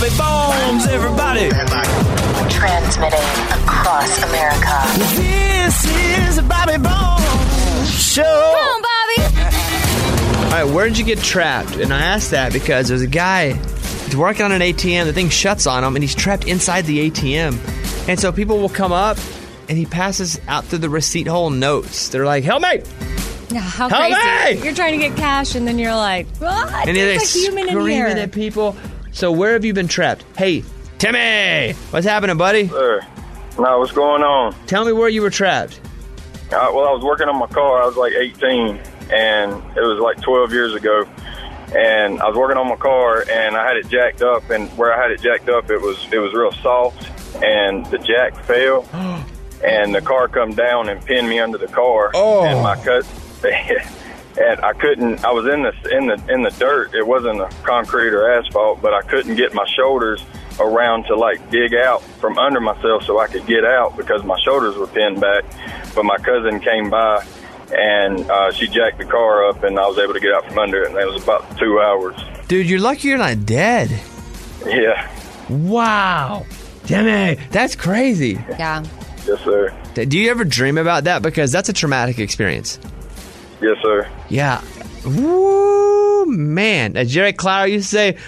Bobby Bones, everybody. Transmitting across America. This is the Bobby Bones Show. Come on, Bobby. All right, where did you get trapped? And I asked that because there's a guy he's working on an ATM. The thing shuts on him, and he's trapped inside the ATM. And so people will come up, and he passes out through the receipt hole notes. They're like, help me! Yeah, how Help crazy. me! You're trying to get cash, and then you're like, what? And they're There's a human in here. screaming at people. So where have you been trapped? Hey, Timmy! What's happening, buddy? Sir, no, what's going on? Tell me where you were trapped. Well, I was working on my car. I was like 18, and it was like 12 years ago. And I was working on my car, and I had it jacked up. And where I had it jacked up, it was real soft, and the jack fell, and the car come down and pinned me under the car. Oh. And my cut, and I couldn't. I was in the dirt. It wasn't a concrete or asphalt, but I couldn't get my shoulders around to like dig out from under myself so I could get out because my shoulders were pinned back. But my cousin came by, and she jacked the car up, and I was able to get out from under it, and it was about 2 hours. Dude, you're lucky you're not dead. Yeah. Wow. Timmy, that's crazy. Yeah. Yes, sir. Do you ever dream about that? Because that's a traumatic experience. Yes, sir. Yeah. Woo, man. As Jerry Clower used to say,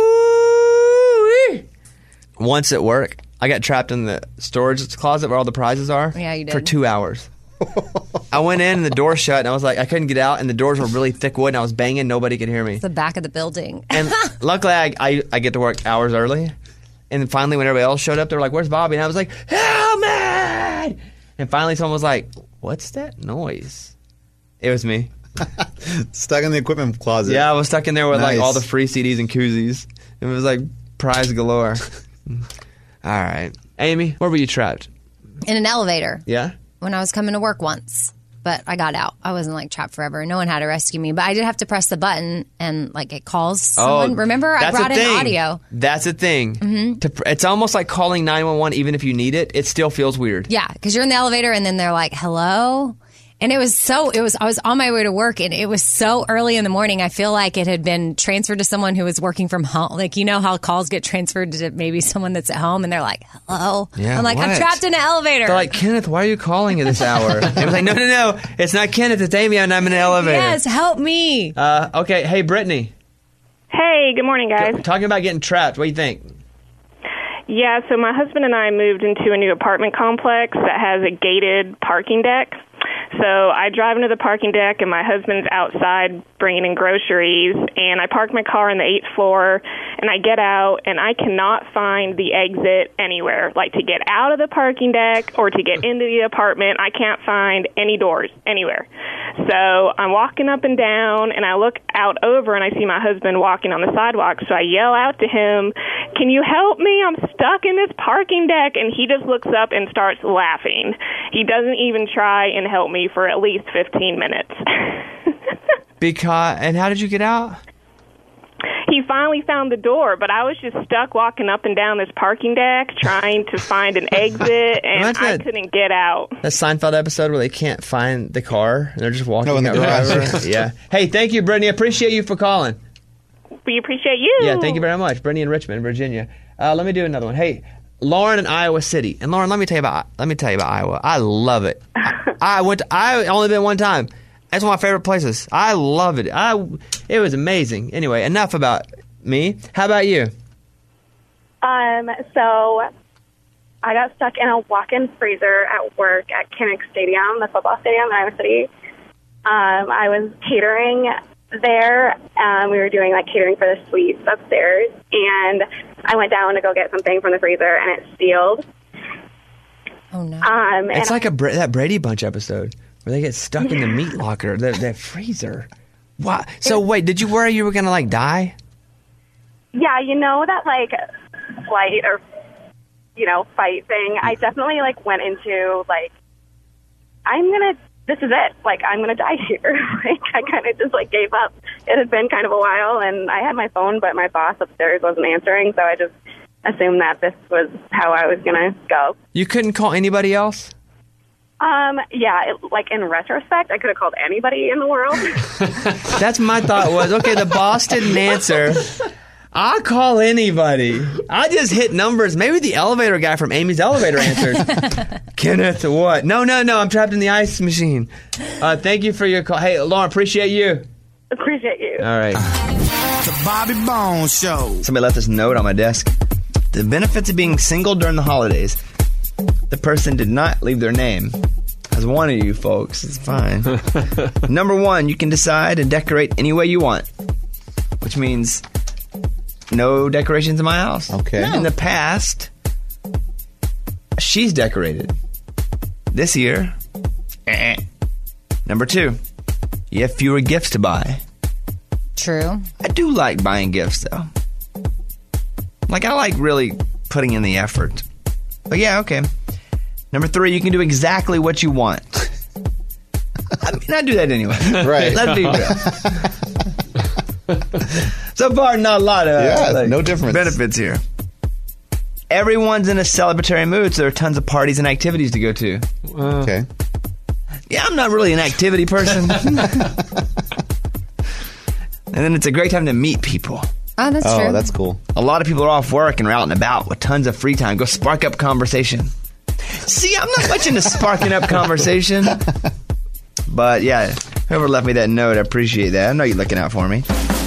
woo. Once at work, I got trapped in the storage closet where all the prizes are. Yeah, you did. For 2 hours. I went in and the door shut, and I was like, I couldn't get out, and the doors were really thick wood, and I was banging. Nobody could hear me. The back of the building. And luckily, I get to work hours early. And finally, when everybody else showed up, they were like, where's Bobby? And I was like, help me! And finally, someone was like, what's that noise? It was me. Stuck in the equipment closet. Yeah, I was stuck in there with like Nice. all the free CDs and koozies. It was like prize galore. All right. Amy, where were you trapped? In an elevator Yeah? when I was coming to work once. But I got out. I wasn't like trapped forever. No one had to rescue me. But I did have to press the button and like it calls someone. Remember, I that's brought a in thing. audio. That's a thing. Mm-hmm. It's almost like calling 911 even if you need it. It still feels weird. Yeah, because you're in the elevator and then they're like, hello? And I was on my way to work and it was so early in the morning. I feel like it had been transferred to someone who was working from home. Like, you know how calls get transferred to maybe someone that's at home and they're like, hello? Yeah, I'm like, I'm what? trapped in an elevator. They're like, Kenneth, why are you calling at this hour? And I was like, no. It's not Kenneth. It's Amy and I'm in an elevator. Yes, help me. Okay. Hey, Brittany. Hey, good morning, guys. Talking about getting trapped. What do you think? Yeah, so my husband and I moved into a new apartment complex that has a gated parking deck. So I drive into the parking deck, and my husband's outside bringing in groceries, and I park my car on the 8th floor, and I get out, and I cannot find the exit anywhere. Like, to get out of the parking deck or to get into the apartment, I can't find any doors anywhere. So I'm walking up and down, and I look out over, and I see my husband walking on the sidewalk, so I yell out to him, can you help me? I'm stuck in this parking deck, and he just looks up and starts laughing. He doesn't even try and help me for at least 15 minutes. And how did you get out? He finally found the door, but I was just stuck walking up and down this parking deck trying to find an exit, and I couldn't get out. That Seinfeld episode where they can't find the car and they're just walking in the out garage. forever. Yeah. Hey, thank you, Brittany. I appreciate you for calling. We appreciate you. Yeah, thank you very much. Brittany in Richmond, Virginia. Let me do another one. Hey, Lauren in Iowa City. And Lauren, let me tell you about Iowa. I love it. I only been one time. That's one of my favorite places. I love it. It was amazing. Anyway, enough about me. How about you? So I got stuck in a walk-in freezer at work at Kinnick Stadium, the football stadium in Iowa City. I was catering there. We were doing like catering for the suites upstairs, and I went down to go get something from the freezer, and it sealed. Oh no! It's like that Brady Bunch episode where they get stuck in the meat locker, that freezer. Wow. So wait, did you worry you were gonna like die? Yeah, you know that like flight or fight thing. I definitely like went into like this is it. Like, I'm going to die here. Like, I kind of just, like, gave up. It had been kind of a while, and I had my phone, but my boss upstairs wasn't answering, so I just assumed that this was how I was going to go. You couldn't call anybody else? Yeah, in retrospect, I could have called anybody in the world. That's my thought was, okay, the boss didn't answer. I'll call anybody. I just hit numbers. Maybe the elevator guy from Amy's Elevator answered. Kenneth, what? No. I'm trapped in the ice machine. Thank you for your call. Hey, Lauren, appreciate you. Appreciate you. All right. The Bobby Bones Show. Somebody left this note on my desk. The benefits of being single during the holidays. The person did not leave their name. As one of you folks, it's fine. Number 1, you can decide and decorate any way you want, which means no decorations in my house. Okay. In the past, she's decorated. This year, Number 2, you have fewer gifts to buy. True. I do like buying gifts, though. Like, I like really putting in the effort. But yeah, okay. Number 3, you can do exactly what you want. I mean, I do that anyway. Right. Let's be real. So far, not a lot of no difference. benefits here. Everyone's in a celebratory mood, so there are tons of parties and activities to go to. Okay. Yeah, I'm not really an activity person. And then it's a great time to meet people. Oh, that's true. Oh, that's cool. A lot of people are off work and are out and about with tons of free time. Go spark up conversation. See, I'm not much into sparking up conversation. But yeah, whoever left me that note, I appreciate that. I know you're looking out for me.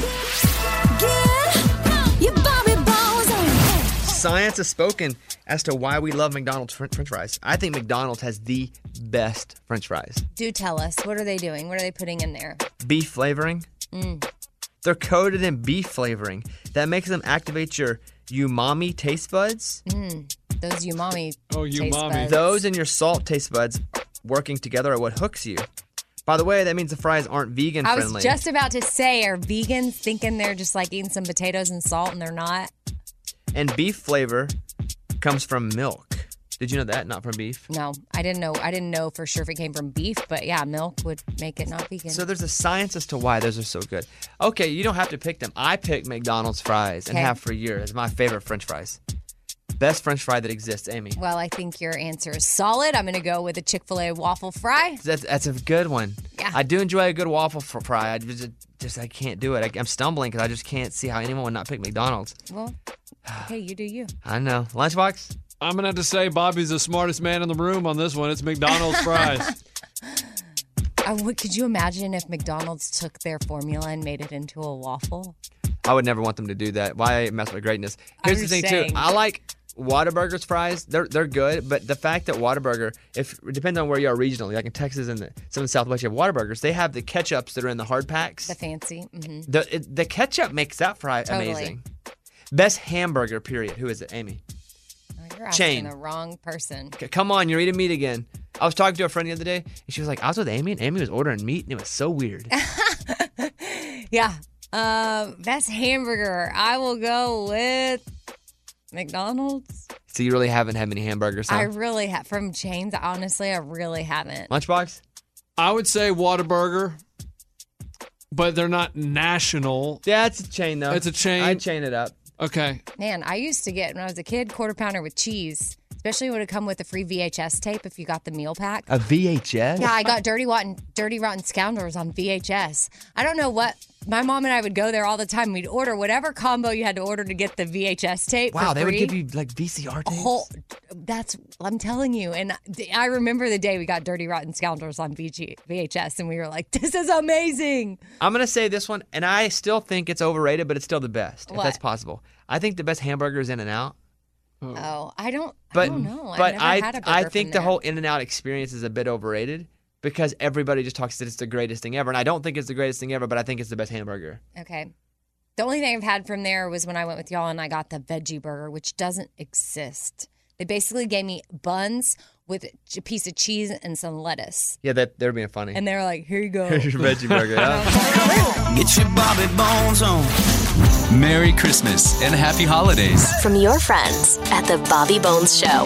Science has spoken as to why we love McDonald's French fries. I think McDonald's has the best French fries. Do tell us. What are they doing? What are they putting in there? Beef flavoring. They're coated in beef flavoring. That makes them activate your umami taste buds. Those umami taste umami. buds. Those and your salt taste buds working together are what hooks you. By the way, that means the fries aren't vegan I friendly. was just about to say, are vegans thinking they're just like eating some potatoes and salt and they're not? And beef flavor comes from milk. Did you know that? Not from beef. No, I didn't know. I didn't know for sure if it came from beef, but yeah, milk would make it not vegan. So there's a science as to why those are so good. Okay, you don't have to pick them. I pick McDonald's fries and Okay. have for years. It's my favorite French fries. Best French fry that exists, Amy. Well, I think your answer is solid. I'm going to go with a Chick-fil-A waffle fry. That's a good one. Yeah. I do enjoy a good waffle fry. I can't do it. I'm stumbling because I just can't see how anyone would not pick McDonald's. Well, okay, you do you. I know. Lunchbox? I'm going to have to say Bobby's the smartest man in the room on this one. It's McDonald's fries. Could you imagine if McDonald's took their formula and made it into a waffle? I would never want them to do that. Why mess with greatness? Here's I'm the thing, saying. too. I like Whataburger's fries. They're good, but the fact that Whataburger, it depends on where you are regionally. Like in Texas and some of the Southwest, you have Whataburgers. They have the ketchups that are in the hard packs. The fancy. Mm-hmm. The ketchup makes that fry Totally. amazing. Best hamburger, period. Who is it, Amy? You're asking Chain. the wrong person. Okay, come on, you're eating meat again. I was talking to a friend the other day, and she was like, I was with Amy, and Amy was ordering meat, and it was so weird. Yeah. Best hamburger. I will go with McDonald's. So you really haven't had many hamburgers, huh? I really have. From chains, honestly, I really haven't. Lunchbox? I would say Whataburger, but they're not national. Yeah, it's a chain, though. It's a chain. I'd chain it up. Okay. Man, I used to get, when I was a kid, quarter pounder with cheese. Especially when it come with a free VHS tape if you got the meal pack. A VHS? Yeah, I got Dirty Rotten Scoundrels on VHS. I don't know what. My mom and I would go there all the time. We'd order whatever combo you had to order to get the VHS tape. Wow, for they would free. give you like VCR tapes? I'm telling you. And I remember the day we got Dirty Rotten Scoundrels on VHS and we were like, this is amazing. I'm going to say this one, and I still think it's overrated, but it's still the best, if What? that's possible. I think the best hamburger is In-N-Out. Oh, I don't know. But I've never had a burger I from think the there. whole In-N-Out experience is a bit overrated because everybody just talks that it's the greatest thing ever. And I don't think it's the greatest thing ever, but I think it's the best hamburger. Okay. The only thing I've had from there was when I went with y'all and I got the veggie burger, which doesn't exist. They basically gave me buns with a piece of cheese and some lettuce. Yeah, they're being funny. And they were like, here you go. Here's your veggie burger. Yeah. Get your Bobby Bones on. Merry Christmas and Happy Holidays. From your friends at the Bobby Bones Show.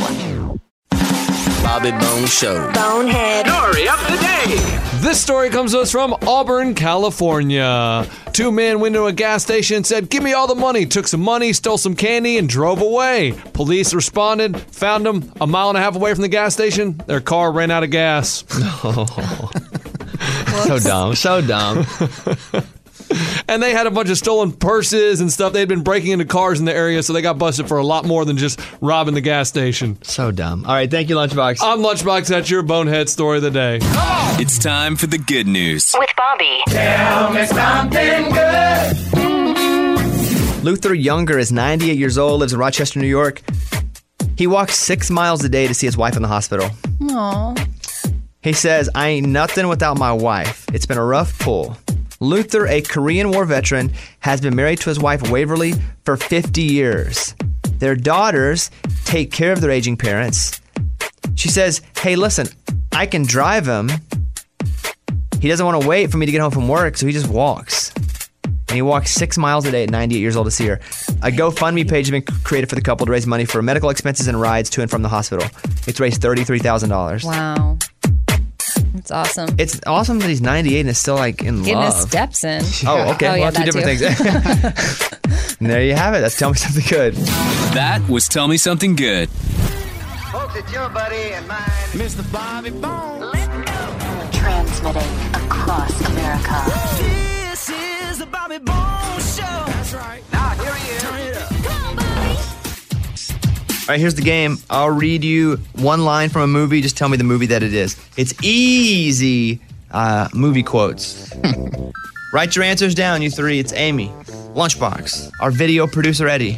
Bobby Bones Show. Bonehead. Story of the day. This story comes to us from Auburn, California. Two men went into a gas station and said, give me all the money. Took some money, stole some candy, and drove away. Police responded, found them a mile and a half away from the gas station. Their car ran out of gas. So dumb. So dumb. And they had a bunch of stolen purses and stuff. They'd been breaking into cars in the area, so they got busted for a lot more than just robbing the gas station. So dumb. All right, thank you, Lunchbox. I'm Lunchbox. That's your bonehead story of the day. It's time for the good news. With Bobby. Tell me something good. Luther Younger is 98 years old, lives in Rochester, New York. He walks 6 miles a day to see his wife in the hospital. Aww. He says, I ain't nothing without my wife. It's been a rough pull. Luther, a Korean War veteran, has been married to his wife Waverly for 50 years. Their daughters take care of their aging parents. She says, hey, listen, I can drive him. He doesn't want to wait for me to get home from work, so he just walks. And he walks 6 miles a day at 98 years old to see her. A GoFundMe page has been created for the couple to raise money for medical expenses and rides to and from the hospital. It's raised $33,000. Wow. That's awesome. It's awesome that he's 98 and is still like in Getting love. his steps in. Oh, okay. Oh, yeah, well, two that different things. And there you have it. That's Tell Me Something Good. That was Tell Me Something Good. Folks, it's your buddy and mine, Mr. Bobby Bones. Transmitting across America. This is the Bobby Bones Show. That's right. Now, here he is. Turn it up. Come on, Bobby. All right, here's the game. I'll read you one line from a movie. Just tell me the movie that it is. It's easy movie quotes. Write your answers down, you three. It's Amy, Lunchbox, our video producer, Eddie.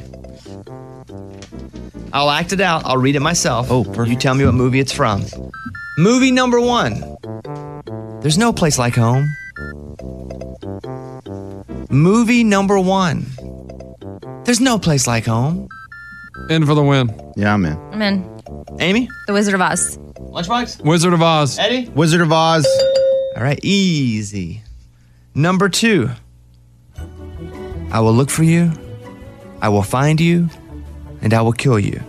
I'll act it out. I'll read it myself. Oh, perfect. You tell me what movie it's from. Movie number 1. There's no place like home. Movie number 1. There's no place like home. In for the win. Yeah, I'm in. I'm in. Amy? The Wizard of Oz. Lunchbox? Wizard of Oz. Eddie? Wizard of Oz. All right, easy. Number 2. I will look for you. I will find you. And I will kill you.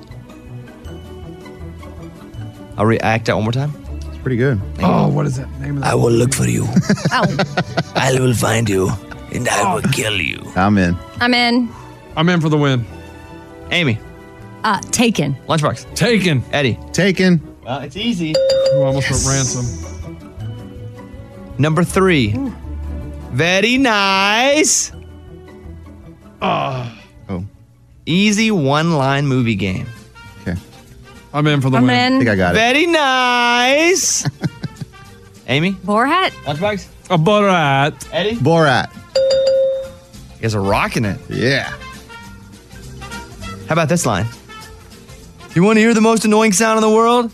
I'll react out one more time. It's pretty good. Oh, what is that name of that? I will look for you. Oh, I will find you. And I will kill you. I'm in. I'm in. I'm in for the win. Amy. Taken. Lunchbox. Taken. Eddie. Taken. Well, it's easy. Who almost put ransom. Number 3. Very nice. Oh. Easy one-line movie game. Okay. I'm in for the I'm win. I in. think I got it. Very nice. Amy. Borat. Lunchbox. A Borat. Eddie. Borat. You guys are rocking it. Yeah. How about this line? You want to hear the most annoying sound in the world?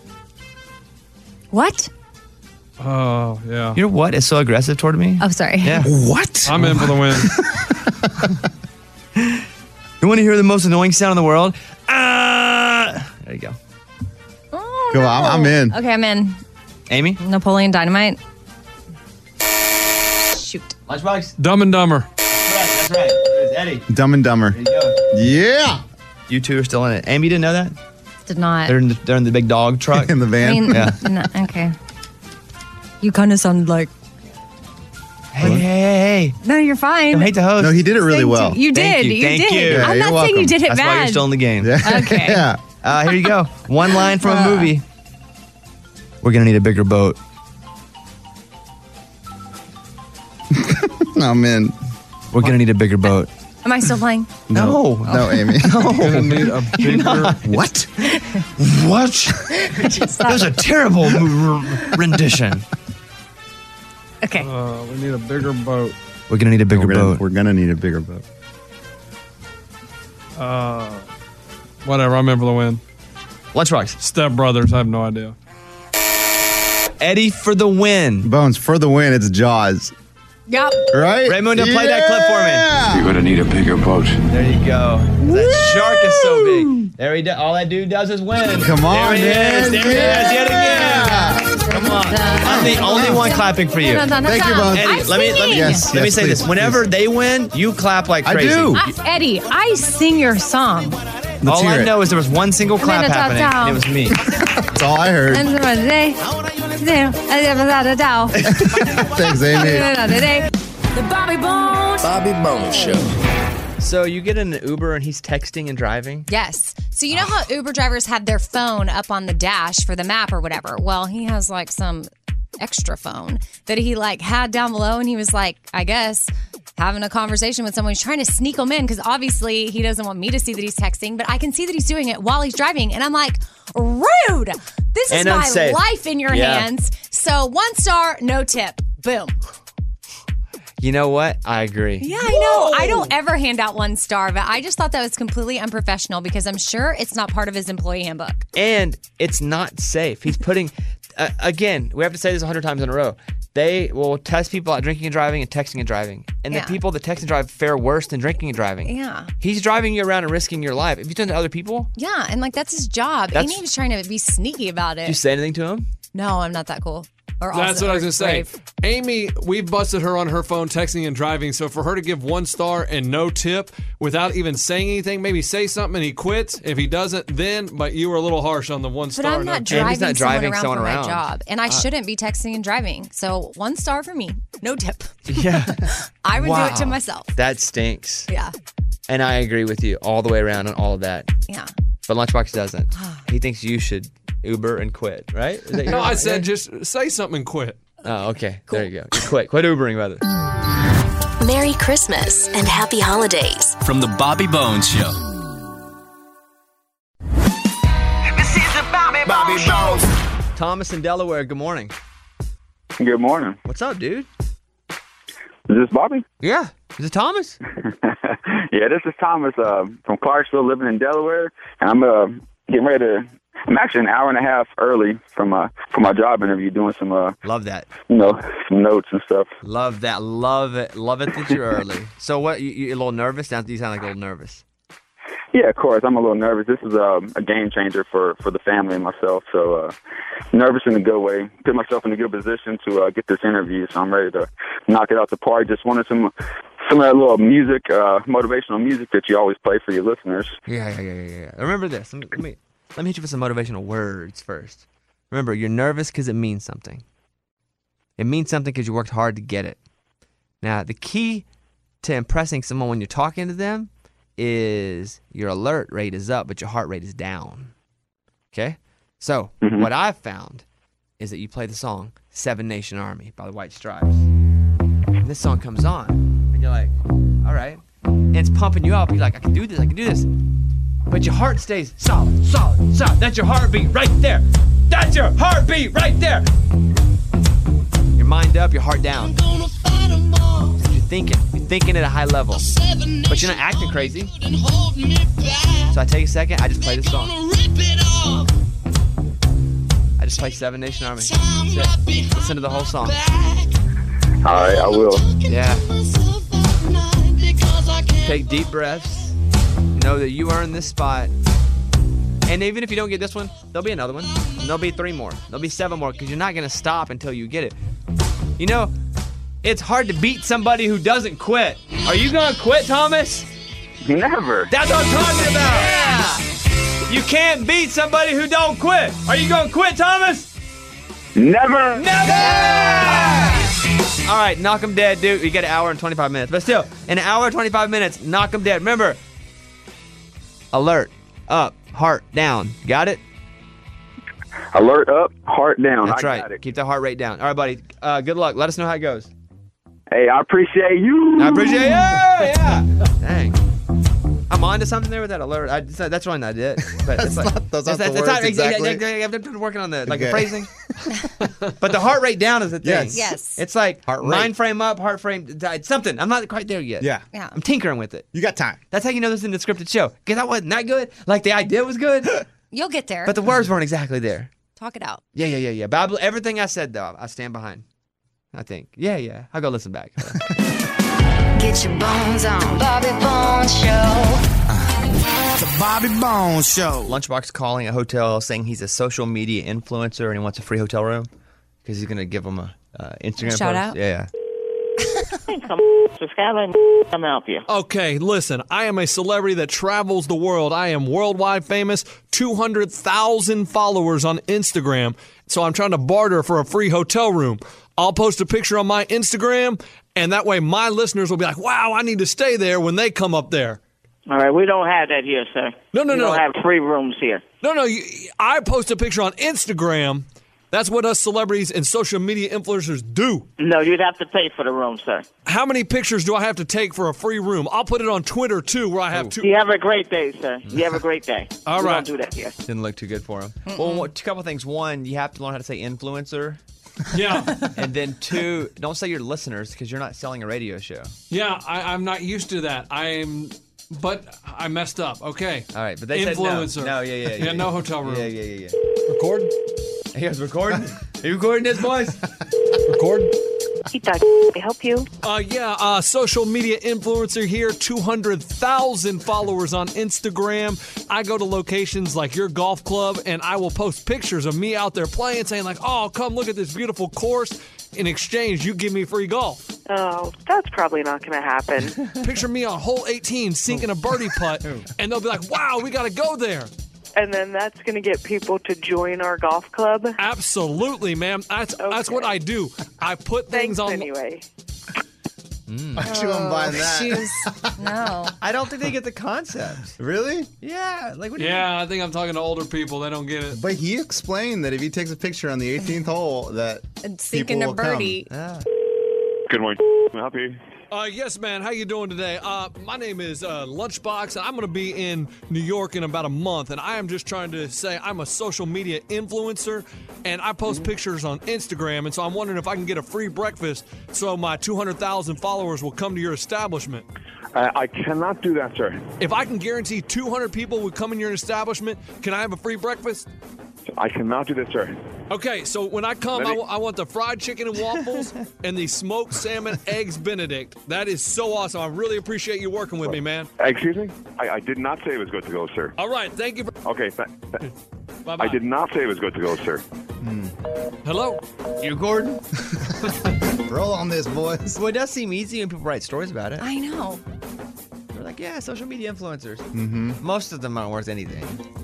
What? Oh, yeah. You know what is so aggressive toward me? Oh, sorry. Yeah. What? I'm in for the win. You want to hear the most annoying sound in the world? There you go. Oh, Go on, I'm in. Okay, I'm in. Amy? Napoleon Dynamite. Shoot. Lunchbox? Dumb and Dumber. That's right. It's Eddie. Dumb and Dumber. There you go. Yeah. You two are still in it. Amy, you didn't know that? Did not. They're in the big dog truck. In the I van. mean, Yeah. no, okay. You kind of sound like. Hey. No, you're fine. Don't hate the host. No, he did it really well. You Thank did. you. You Thank did. you. Yeah, I'm you're not saying you welcome. did it That's why you're bad. still in the game. Okay. Yeah. Here you go. One line from a movie. We're going to need a bigger boat. I'm in. We're going to need a bigger boat. Am I still playing? No. No, Amy. Gonna need a bigger. What? What? That was a terrible rendition. Okay. We need a bigger boat. We're going to need a bigger boat. We're gonna need a bigger boat. Whatever. I'm in for the win. Lunchbox. Step Brothers. I have no idea. Eddie for the win. Bones, for the win, it's Jaws. Yep. Right? Raymond, play that clip for me. You're gonna need a bigger boat. There you go. That shark is so big. There he does. All that dude does is win. Come on, there he man. is. There he is yet again. Come on. I'm the only one clapping for you. Thank you, Bones. Eddie, let me Yes, let me yes, say please, this. Whenever they win, you clap like I crazy. do. Eddie, I sing your song. All hear I it. know is there was one single clap happening, and it was me. That's all I heard. Thanks, Amy. The Bobby Bones. Bobby Bones Show. So you get in an Uber and he's texting and driving? Yes. So you know how Uber drivers have their phone up on the dash for the map or whatever? Well, he has like some extra phone that he like had down below, and he was like, I guess, having a conversation with someone. He's trying to sneak them in because obviously he doesn't want me to see that he's texting, but I can see that he's doing it while he's driving. And I'm like, rude. This is And my unsafe. life in your hands. So 1 star, no tip. Boom. You know what? I agree. Yeah, I know. I don't ever hand out 1 star, but I just thought that was completely unprofessional because I'm sure it's not part of his employee handbook. And it's not safe. He's putting, again, we have to say this 100 times in a row. They will test people out drinking and driving and texting and driving. And the people that text and drive fare worse than drinking and driving. Yeah. He's driving you around and risking your life. If you done to other people, Yeah, and like that's his job. And he was trying to be sneaky about do you it. say anything to him? No, I'm not that cool. Or That's also what I was going to say. brave. Amy, we busted her on her phone texting and driving. So for her to give 1 star and no tip without even saying anything, maybe say something and he quits. If he doesn't, then, but you were a little harsh on the 1 But star. I'm not driving someone around for my job. And I shouldn't be texting and driving. So 1 star for me. No tip. Yeah. I would do it to Wow. myself. That stinks. Yeah. And I agree with you all the way around on all of that. Yeah. But Lunchbox doesn't. He thinks you should Uber and quit, right? Is that your No, I said just say something and quit. Oh, okay. There you go. Quit Ubering, rather. Merry Christmas and Happy Holidays. From the Bobby Bones Show. Bobby Bones. Thomas in Delaware, good morning. Good morning. What's up, dude? Is this Bobby? Yeah. Is it Thomas? Yeah, this is Thomas from Clarksville, living in Delaware. And I'm getting ready to... I'm actually an hour and a half early from my job interview, doing some... Love that. Some notes and stuff. Love that. Love it that you're early. So what, you're a little nervous? You sound like a little nervous. Yeah, of course. I'm a little nervous. This is a game changer for the family and myself. So nervous in a good way. Put myself in a good position to get this interview. So I'm ready to knock it out the park. Just wanted some of that little music, motivational music that you always play for your listeners. Yeah. Remember this. Let me hit you with some motivational words first. Remember, you're nervous because it means something. It means something because you worked hard to get it. Now, the key to impressing someone when you're talking to them is your alert rate is up, but your heart rate is down. Okay? So, what I've found is that you play the song Seven Nation Army by the White Stripes. And this song comes on, and you're like, all right. And it's pumping you up. You're like, I can do this. But your heart stays solid. That's your heartbeat right there. That's your heartbeat right there. Your mind up, your heart down. You're thinking at a high level. But you're not acting crazy. So I take a second, I just play this song. I just play Seven Nation Army. That's it. Listen to the whole song. All right, I will. Yeah. Take deep breaths. Know that you earned this spot. And even if you don't get this one, there'll be another one. And there'll be 3 more. There'll be 7 more because you're not going to stop until you get it. You know, it's hard to beat somebody who doesn't quit. Are you going to quit, Thomas? Never. That's what I'm talking about. Yeah. You can't beat somebody who don't quit. Are you going to quit, Thomas? Never. All right, knock them dead, dude. You get an hour and 25 minutes. But still, in an hour and 25 minutes, knock them dead. Remember, alert, up, heart down. Got it? Alert up, heart down. That's I right. got it. Keep that heart rate down. All right, buddy. Good luck. Let us know how it goes. Hey, I appreciate you. I appreciate you. Yeah. Dang. I'm on to something there with that alert. That's one I did. But it's like, those aren't the words exactly. I've been working on the the Okay. phrasing. But the heart rate down is the thing. Yes. It's like Heart rate. mind frame up, heart frame something. I'm not quite there yet. Yeah. I'm tinkering with it. You got time. That's how you know this isn't a scripted show. Because that wasn't that good. Like the idea was good, You'll get there. but the words weren't exactly there. Talk it out. Yeah. Bible, everything I said though, I stand behind. I think. Yeah. I'll go listen back. Get your bones on. Bobby Bones Show. The Bobby Bones Show. Lunchbox calling a hotel saying he's a social media influencer and he wants a free hotel room because he's going to give them a Instagram Shout post. out? Yeah. Come help you. Okay, listen, I am a celebrity that travels the world. I am worldwide famous, 200,000 followers on Instagram. So I'm trying to barter for a free hotel room. I'll post a picture on my Instagram, and that way my listeners will be like, wow, I need to stay there when they come up there. All right, we don't have that here, sir. No. We don't have free rooms here. No, I post a picture on Instagram, That's what us celebrities and social media influencers do. No, you'd have to pay for the room, sir. How many pictures do I have to take for a free room? I'll put it on Twitter, too, where I have two. You have a great day, sir. You have a great day. All We right. don't do that here. Didn't look too good for him. Well, a couple things. One, you have to learn how to say influencer. Yeah. And then two, don't say your listeners because you're not selling a radio show. Yeah, I'm not used to that. But I messed up. Okay. All right, but they Influencer. said no. No, yeah. No hotel room. Yeah. Record? He was recording? Are you recording this, boys? Record? Can I help you? Social media influencer here, 200,000 followers on Instagram. I go to locations like your golf club, and I will post pictures of me out there playing, saying like, oh, come look at this beautiful course. In exchange, you give me free golf. Oh, that's probably not going to happen. Picture me on hole 18 sinking a birdie putt, and they'll be like, wow, we got to go there. And then that's going to get people to join our golf club? Absolutely, ma'am. That's what I do. I put things on. Anyway. Actually, I'm buying that. No. I don't think they get the concept. Really? Yeah. Like, what do I think I'm talking to older people. They don't get it. But he explained that if he takes a picture on the 18th hole, that Sinking people a will come. birdie. Good morning. Can I help you? Yes, man. How you doing today? My name is Lunchbox, and I'm going to be in New York in about a month, and I am just trying to say I'm a social media influencer, and I post pictures on Instagram, and so I'm wondering if I can get a free breakfast so my 200,000 followers will come to your establishment. I cannot do that, sir. If I can guarantee 200 people would come in your establishment, can I have a free breakfast? I cannot do this, sir. Okay, so when I come, I want the fried chicken and waffles and the smoked salmon eggs Benedict. That is so awesome. I really appreciate you working with me, man. Excuse me? I did not say it was good to go, sir. All right, thank you. Okay, Bye-bye. I did not say it was good to go, sir. Hello? You, Gordon? Roll on this, boys. Well, it does seem easy when people write stories about it. I know. They're like, yeah, social media influencers. Mm-hmm. Most of them aren't worth anything.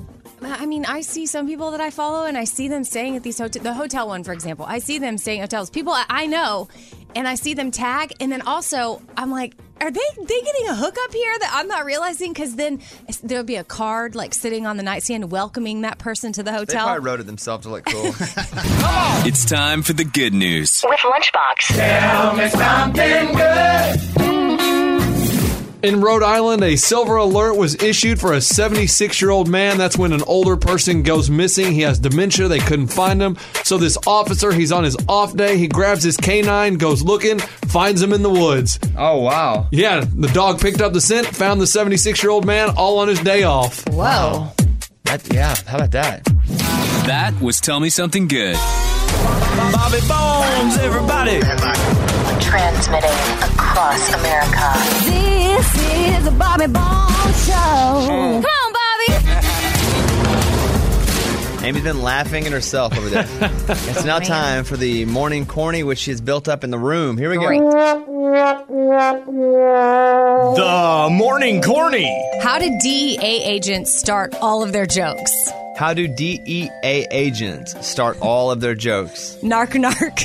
I mean, I see some people that I follow, and I see them staying at these hotels. The hotel one, for example, I see them staying at hotels. People I know, and I see them tag, and then also I'm like, are they getting a hookup here that I'm not realizing? Because then there'll be a card like sitting on the nightstand welcoming that person to the They hotel. probably wrote it themselves to look cool. It's time for the good news. With Lunchbox. Tell me something good. In Rhode Island, a silver alert was issued for a 76-year-old man. That's when an older person goes missing. He has dementia. They couldn't find him. So this officer, he's on his off day. He grabs his canine, goes looking, finds him in the woods. Oh, wow. Yeah, the dog picked up the scent, found the 76-year-old man all on his day off. Whoa. Yeah, how about that? That was Tell Me Something Good. Bobby Bones, everybody. Transmitting across America. This is the Bobby Bones Show. Come on, Bobby. Amy's been laughing at herself over there. It's now time for the morning corny, which is built up in the room. Here we go. The morning corny. How did DEA agents start all of their jokes? How do DEA agents start all of their jokes? Narc, narc.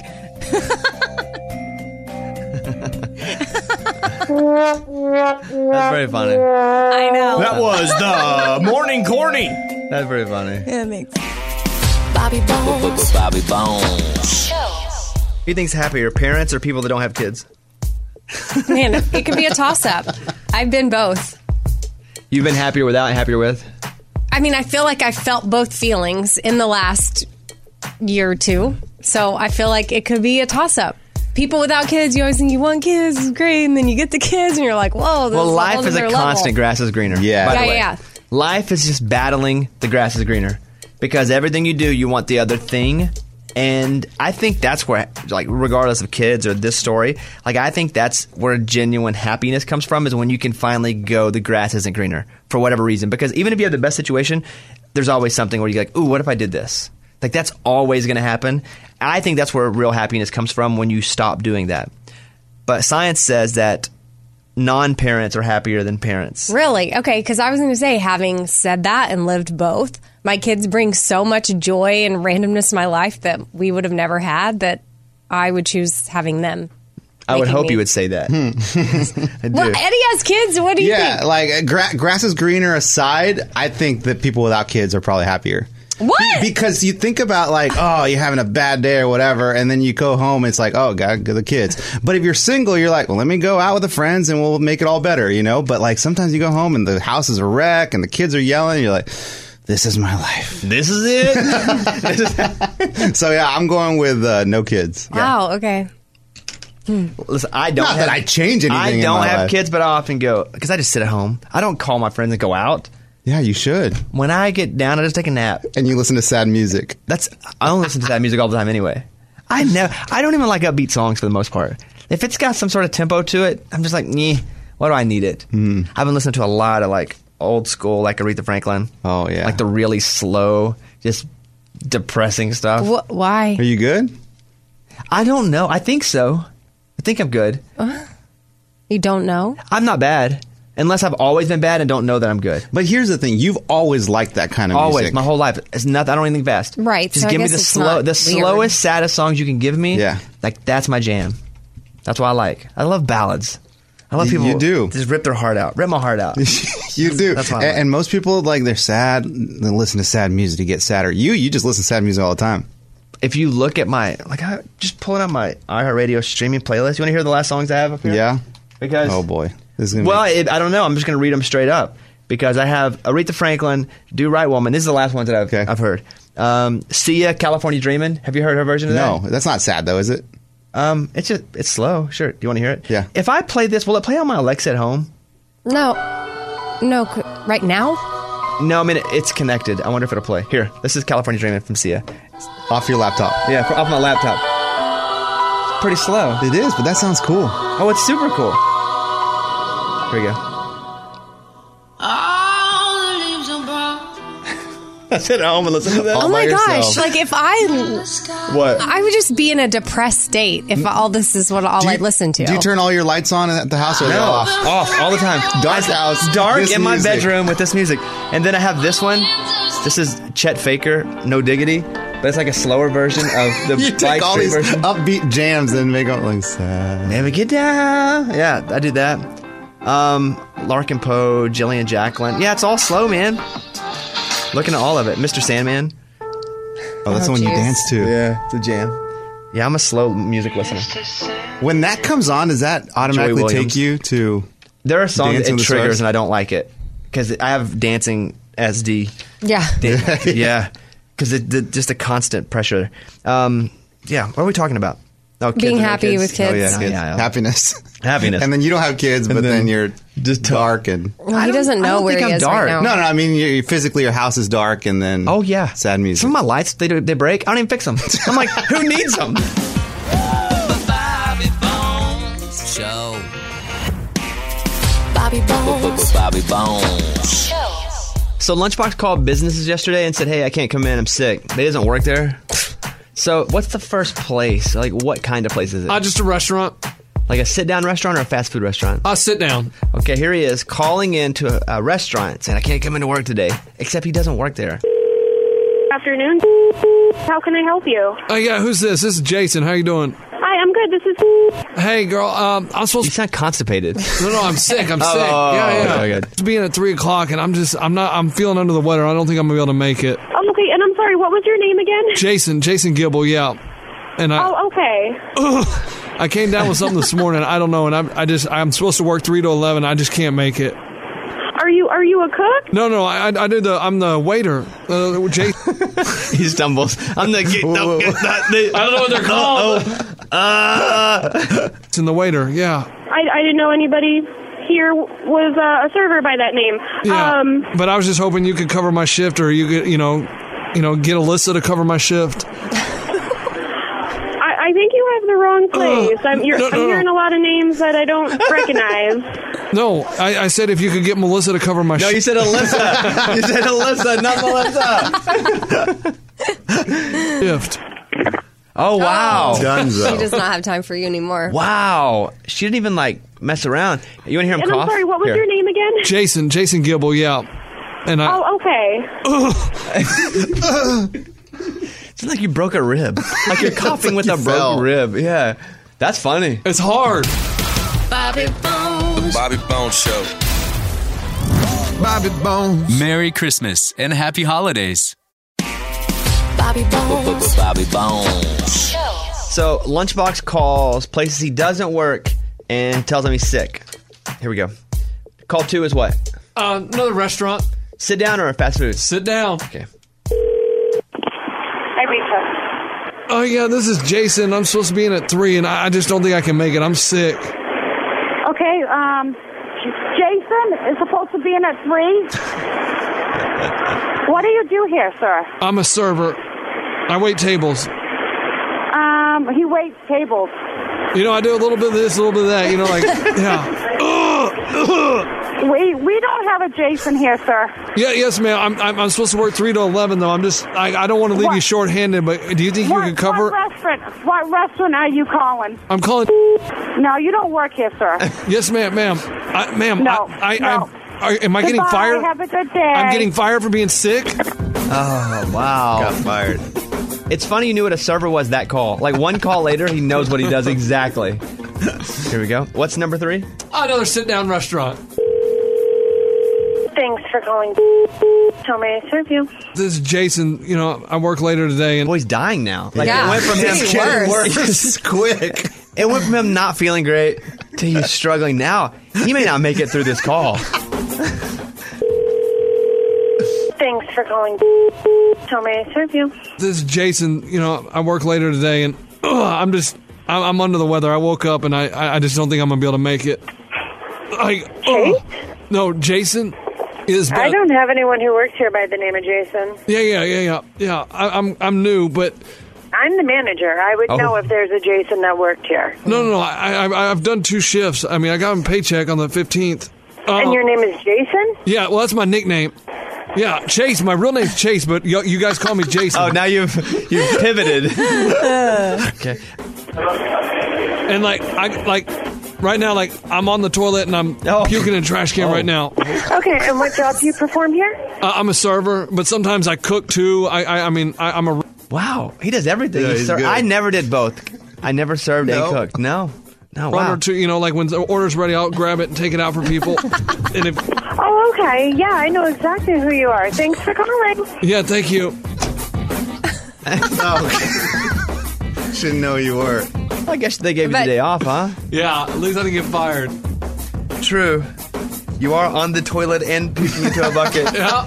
That's very funny. I know. That was the morning corny. That's very funny. Yeah, it makes Bobby Bones. Bobby Bones. Show. Who do you think's happier, parents or people that don't have kids? Man, it can be a toss-up. I've been both. You've been happier without and happier with? I mean, I feel like I felt both feelings in the last year or two. So I feel like it could be a toss-up. People without kids, you always think you want kids, it's great, and then you get the kids, and you're like, whoa, this Well, is life is a constant grass is greener. Yeah. By the way. Yeah. Life is just battling the grass is greener. Because everything you do, you want the other thing. And I think that's where, like, regardless of kids or this story, like, I think that's where genuine happiness comes from, is when you can finally go, the grass isn't greener, for whatever reason. Because even if you have the best situation, there's always something where you're like, ooh, what if I did this? Like, that's always going to happen. I think that's where real happiness comes from, when you stop doing that. But science says that non-parents are happier than parents. Really? Okay, because I was going to say, having said that and lived both, my kids bring so much joy and randomness to my life that we would have never had, that I would choose having them. I would making hope me- you would say that. I do. Well, Eddie has kids. What do you think? Yeah, like grass is greener aside, I think that people without kids are probably happier. What? Because you think about like, oh, you're having a bad day or whatever, and then you go home, it's like, oh, gotta go the kids. But if you're single, you're like, well, let me go out with the friends and we'll make it all better, you know? But like sometimes you go home and the house is a wreck and the kids are yelling, and you're like, this is my life. This is it. So yeah, I'm going with no kids. Wow, okay. Listen, I don't Not that I change anything I in don't my have life. kids, but I often go, because I just sit at home. I don't call my friends and go out. Yeah, you should. When I get down, I just take a nap. And you listen to sad music. I don't listen to that music all the time anyway. I don't even like upbeat songs for the most part. If it's got some sort of tempo to it, I'm just like, why do I need it? I've been listening to a lot of like old school, like Aretha Franklin. Oh yeah, like the really slow, just depressing stuff. Why? Are you good? I don't know. I think so. I think I'm good. You don't know? I'm not bad. Unless I've always been bad and don't know that I'm good. But here's the thing: you've always liked that kind of always, music. my whole life. It's nothing. I don't even think fast. Right. Just so give I me guess the slowest, saddest songs you can give me. Yeah. Like that's my jam. That's what I like. I love ballads. I love people. You do just rip their heart out. Rip my heart out. You do. That's what I like. And most people like they're sad. They listen to sad music to get sadder. You just listen to sad music all the time. If you look at I just pulling up my iHeartRadio streaming playlist. You want to hear the last songs I have up here? Yeah. Because oh boy, this is I don't know. I'm just going to read them straight up because I have Aretha Franklin, "Do Right Woman." This is the last one that I've heard. Sia, "California Dreamin'." Have you heard her version of that? No, that's not sad though, is it? It's slow. Sure. Do you want to hear it? Yeah. If I play this, will it play on my Alexa at home? No. Right now? No, I mean it's connected. I wonder if it'll play. Here, this is "California Dreamin'" from Sia. Off your laptop. Yeah, off my laptop. It's pretty slow. It is, but that sounds cool. Oh, it's super cool. Here we go. I sit at home and listen to that. Oh my gosh! Like if What? I would just be in a depressed state if all this is what I listen to. Do you turn all your lights on at the house or are they off? Off all the time. Dark house, dark this in my music. bedroom with this music, and then I have this one. This is Chet Faker, "No Diggity," but it's like a slower version of the You take all these version. upbeat jams and make them like sad. Never get down. Yeah, I do that. Larkin Poe, Jillian Jacqueline. Yeah, it's all slow, man. Looking at all of it. Mr. Sandman. Oh, that's the one you dance to. Yeah, it's a jam. Yeah, I'm a slow music listener. When that comes on, does that automatically Williams. take you to? There are songs Dancing it with the triggers Stars? and I don't like it because I have dancing SD. Yeah. Yeah, because just a constant pressure. Yeah, what are we talking about? Oh, kids Being and no happy kids. with kids. Oh yeah, kids. Yeah. Happiness. Happiness. And then you don't have kids, but then you're just dark and. Well, he doesn't know where he is right now. No, I mean you physically your house is dark and then. Oh yeah, sad music. Some of my lights they break. I don't even fix them. I'm like, who needs them? Bobby Bones Show. Bobby Bones. Bobby Bones. So Lunchbox called businesses yesterday and said, "Hey, I can't come in. I'm sick." But he doesn't work there. So what's the first place? Like, what kind of place is it? Just a restaurant. Like a sit-down restaurant or a fast food restaurant? Sit down. Okay, here he is calling into a restaurant saying, "I can't come into work today." Except he doesn't work there. Afternoon. How can I help you? Oh yeah, who's this? This is Jason. How you doing? Hi, I'm good. This is. Hey, girl. I'm supposed. You sound constipated. No, I'm sick. I'm sick. Oh, Yeah. okay, good. It's being at 3:00, and I'm feeling under the weather. I don't think I'm gonna be able to make it. Oh, okay. And I'm sorry. What was your name again? Jason Gibble. Yeah. And okay. I came down with something this morning. I don't know, and I'm supposed to work 3 to 11. I just can't make it. Are you a cook? No, I'm the waiter. Jason. He stumbles. I'm the I don't know what they're called. It's in the waiter. Yeah. I didn't know anybody here was a server by that name. Yeah. But I was just hoping you could cover my shift, or you could, get Alyssa to cover my shift. I think you have the wrong place. I'm hearing a lot of names that I don't recognize. No, I said if you could get Melissa to cover my shift. No, you said Alyssa. You said Alyssa, not Melissa. Shift. Oh, wow. She does not have time for you anymore. Wow. She didn't even, mess around. You want to hear him And cough? I'm sorry, what was Here. your name again? Jason Gibble, yeah. And okay. It's like you broke a rib. Like you're coughing with a broken rib. Yeah. That's funny. It's hard. Bobby Bones. The Bobby Bones Show. Bobby Bones. Merry Christmas and Happy Holidays. Bobby Bones. Bobby Bones. So Lunchbox calls places he doesn't work and tells them he's sick. Here we go. Call 2 is what? Another restaurant. Sit down or fast food? Sit down. Okay. Hi, Lisa. Oh, yeah, this is Jason. I'm supposed to be in at 3, and I just don't think I can make it. I'm sick. Okay, Jason is supposed to be in at 3. What do you do here, sir? I'm a server. I wait tables. He waits tables. You know, I do a little bit of this, a little bit of that. You know, like, yeah. We don't have a Jason here, sir. Yeah, yes, ma'am. I'm supposed to work 3 to 11, though. I don't want to leave you short-handed, but do you think you can cover? What restaurant are you calling? I'm calling. No, you don't work here, sir. Yes, ma'am. Ma'am. No. Am I getting Goodbye, fired? Have a good day. I'm getting fired for being sick? Oh, wow. Got fired. It's funny you knew what a server was that call. Like one call later, he knows what he does exactly. Here we go. What's number 3? Another sit-down restaurant. Thanks for calling. How may I serve you? This is Jason. You know, I work later today, and boy's dying now. Like Yeah. it went from him It's getting worse. Quick. It went from him not feeling great to he's struggling now. He may not make it through this call. Thanks for calling. How may I serve you? this is Jason. You know, I work later today, and I'm under the weather. I woke up, and I just don't think I'm gonna be able to make it. No, Jason is. I don't have anyone who works here by the name of Jason. Yeah. I'm new, but I'm the manager. I would know if there's a Jason that worked here. no. I've done 2 shifts. I mean, I got a paycheck on the 15th. And your name is Jason? Yeah, well, that's my nickname. Yeah, Chase. My real name's Chase, but you guys call me Jason. Oh, now you've pivoted. Okay. And right now, I'm on the toilet and I'm puking in a trash can right now. Okay, and what job do you perform here? I'm a server, but sometimes I cook too. I'm a. Wow, he does everything. Yeah, he's good. I never did both. I never served and cooked. No, One wow. or two, like when the order's ready, I'll grab it and take it out for people. And Oh, okay. Yeah, I know exactly who you are. Thanks for calling. yeah, thank you. Shouldn't know you were. I guess they gave you the day off, huh? Yeah, at least I didn't get fired. True. You are on the toilet and puking into a bucket. Yeah.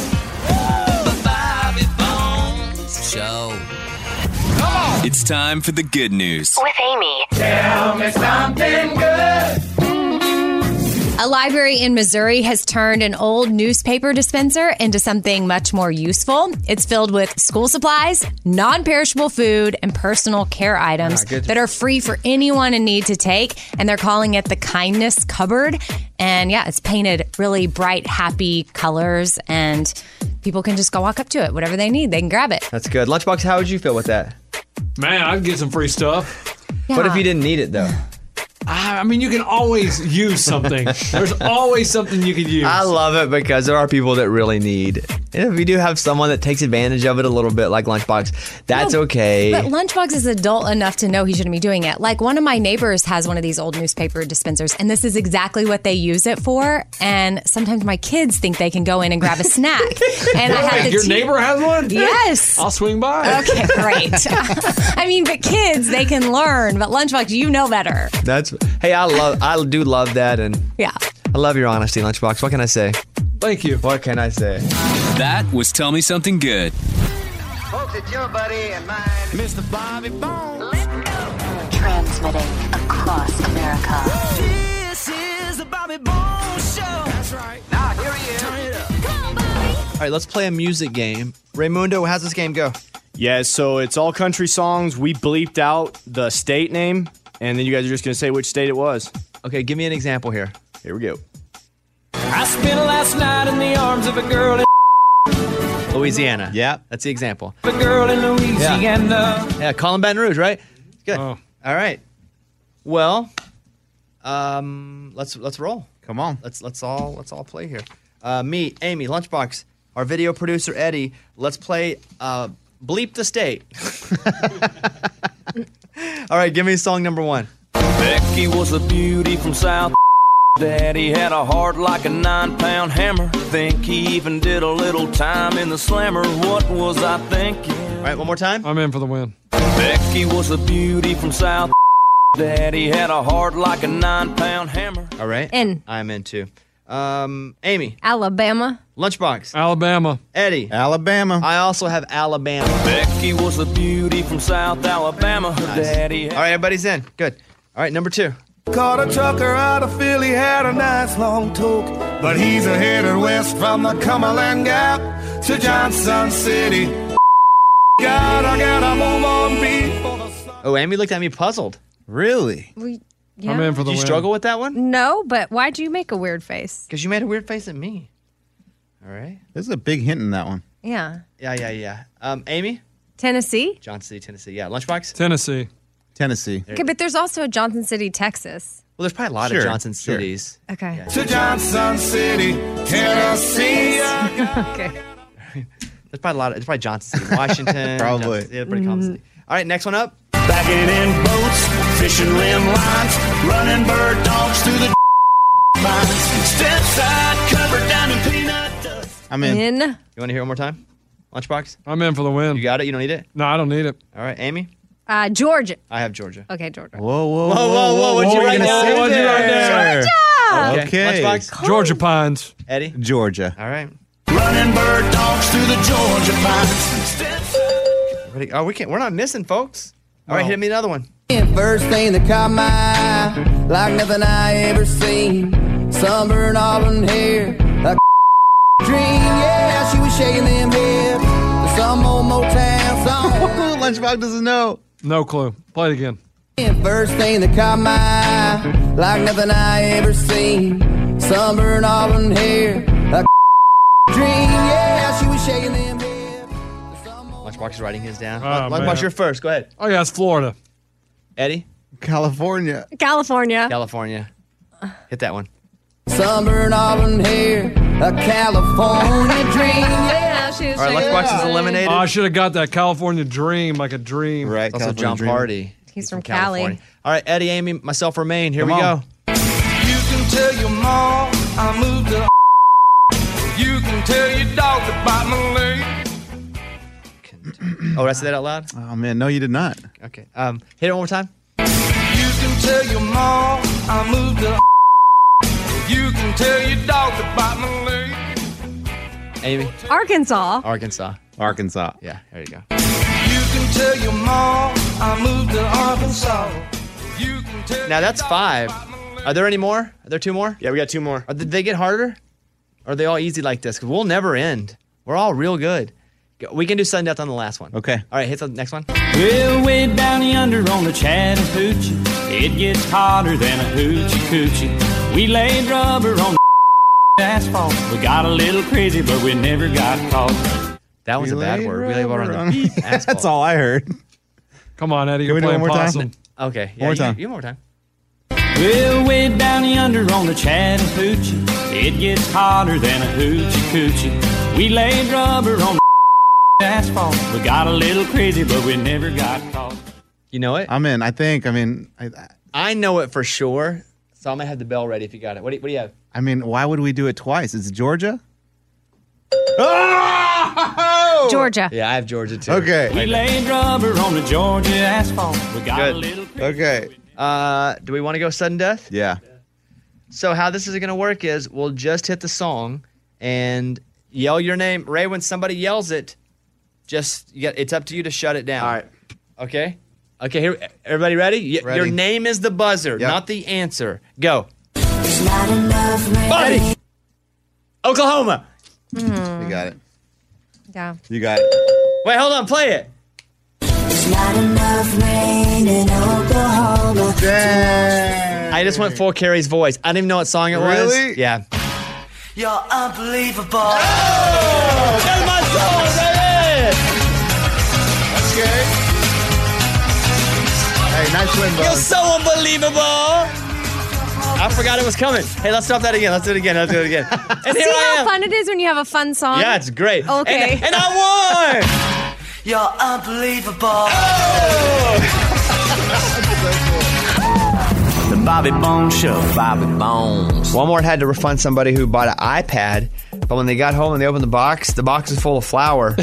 Bobby Bones Show. It's time for the good news. With Amy. Tell me something good. A library in Missouri has turned an old newspaper dispenser into something much more useful. It's filled with school supplies, non-perishable food, and personal care items that are free for anyone in need to take. And they're calling it the Kindness Cupboard. And yeah, it's painted really bright, happy colors, and people can just go walk up to it. Whatever they need, they can grab it. That's good. Lunchbox, how would you feel with that? Man, I'd get some free stuff. Yeah. What if you didn't need it, though? I mean, you can always use something. There's always something you can use. I love it because there are people that really need. And if you do have someone that takes advantage of it a little bit, like Lunchbox, that's okay. But Lunchbox is adult enough to know he shouldn't be doing it. Like one of my neighbors has one of these old newspaper dispensers, and this is exactly what they use it for. And sometimes my kids think they can go in and grab a snack. And I have to Your neighbor has one? Yes. I'll swing by. Okay, great. I mean, but kids, they can learn. But Lunchbox, you know better. Hey, I do love that, and yeah, I love your honesty, Lunchbox. What can I say? Thank you. What can I say? That was Tell Me Something Good. Folks, it's your buddy and mine, Mr. Bobby Bones. Transmitting across America. This is the Bobby Bones Show. That's right. Now, here he is. Turn it up. Come on, Bobby. All right, let's play a music game. Raymundo, how's this game go? Yeah, so it's all country songs. We bleeped out the state name, and then you guys are just going to say which state it was. Okay, give me an example here. Here we go. I spent last night in the arms of a girl in Louisiana. Yeah, that's the example. a girl in Louisiana. Yeah, Colin Baton Rouge, right? Good. Oh. All right. Well, let's roll. Come on. Let's all play here. Me, Amy, Lunchbox, our video producer Eddie. Let's play Bleep the State. All right, give me song number 1. Becky was a beauty from South. Daddy had a heart like a 9-pound hammer. Think he even did a little time in the slammer. What was I thinking? All right, one more time. I'm in for the win. Becky was a beauty from South. Daddy had a heart like a 9-pound hammer. All right. In. I'm in too. Amy. Alabama. Lunchbox. Alabama. Eddie. Alabama. I also have Alabama. Becky was a beauty from South Alabama. Her daddy. All right, everybody's in. Good. All right, number 2. Caught a trucker out of Philly, had a nice long talk, but he's a headed west from the Cumberland Gap to Johnson City. Gotta move on before the sun. Oh, Amy looked at me puzzled. Really? Yeah. I'm in for the Did you win. struggle with that one? No, but why'd you make a weird face? Because you made a weird face at me. All right. There's a big hint in that one. Yeah. Yeah. Amy? Tennessee. Johnson City, Tennessee. Yeah, Lunchbox? Tennessee. Tennessee. Okay, but there's also a Johnson City, Texas. Well, there's probably a lot of Johnson cities. Okay. To Johnson City, Tennessee. Okay. There's probably a lot of, it's probably Johnson City, Washington. Probably. Johnson, yeah, pretty common city. All right, next one up. Backing in boats, fishing limb lines, running bird dogs through the lines. Step side covered down in peanut dust. I'm in. In. You want to hear it one more time? Lunchbox? I'm in for the win. You got it? You don't need it? No, I don't need it. All right, Amy? Georgia. I have Georgia. Okay, Georgia. Whoa. What'd you write down? What'd you write down? Georgia! Okay. Lunchbox? Georgia Pines. Eddie? Georgia. All right. Running bird dogs through the Georgia pines. Ready? Oh, we're not missing, folks. All right, hit me another one. First thing that caught my eye, like nothing I ever seen. Sunburned auburn hair, like dream. Yeah, she was shaking them hips to some old Motown song. Lunchbox doesn't know. No clue. Play it again. First thing that caught my eye, like nothing I ever seen. Sunburned auburn hair, like dream. Yeah, she was shaking them hips. Lunchbox is writing his down. Oh, Lunchbox, man. you're first. Go ahead. Oh, yeah, it's Florida. Eddie? California. California. California. Hit that one. Sunburned auburn hair, a California dream. Yeah, she was All right, Lunchbox is eliminated. Oh, I should have got that California dream, like a dream. Right. Also John Party. He's from Cali. California. All right, Eddie, Amy, myself remain. Here Come we on. go. You can tell your mom I moved to. You can tell your dog to bite my leg. Oh, did I say that out loud? Oh, man. No, you did not. Okay. Hit it one more time. You can tell your mom I moved to. You can tell your dog to bite my leg. Amy? Arkansas. Arkansas. Arkansas. Yeah, there you go. You can tell your mom I moved to Arkansas. You can tell Now that's 5. Are there any more? Are there 2 more? Yeah, we got 2 more. Did they get harder? Or are they all easy like this? Because we'll never end. We're all real good. We can do sudden death on the last one. Okay. All right, hit the next one. Well, way down yonder on the Chattahoochee, it gets hotter than a hoochie coochie. We laid rubber on the asphalt. We got a little crazy, but we never got caught. That was a bad word. We laid rubber on the asphalt. That's all I heard. Come on, Eddie. Can You're we do playing one more time? possum. Okay. Yeah, One more time. You one more time. Well, way down yonder on the Chattahoochee, it gets hotter than a hoochie coochie. We laid rubber on the asphalt. We got a little crazy, but we never got caught. You know it? I'm in. I think. I mean, I know it for sure. So I'm going to have the bell ready if you got it. What do you have? I mean, why would we do it twice? Is it Georgia? Georgia. Yeah, I have Georgia too. Okay. We laid rubber on the Georgia asphalt. We got a little crazy. Okay. Do we want to go sudden death? Yeah. So how this is going to work is we'll just hit the song and yell your name. Ray, when somebody yells it, it's up to you to shut it down. All right. Okay? Okay, here, everybody ready? Ready. Your name is the buzzer, Yep. not the answer. Go. It's not enough rain. Buddy! Oklahoma! You got it. Yeah. You got it. Wait, hold on, play it. It's not enough rain in Oklahoma. Dang. I just went full Carrie's voice. I didn't even know what song it was. Really? Yeah. You're unbelievable. Oh! That's my song right there! That's good. Hey, nice win, You're bud. so unbelievable! I forgot it was coming. Hey, let's stop that again. Let's do it again. And See here I how am. fun it is when you have a fun song? Yeah, it's great. Okay. And I won! You're unbelievable. The Bobby Bones Show. Bobby Bones. Walmart had to refund somebody who bought an iPad, but when they got home and they opened the box is full of flour.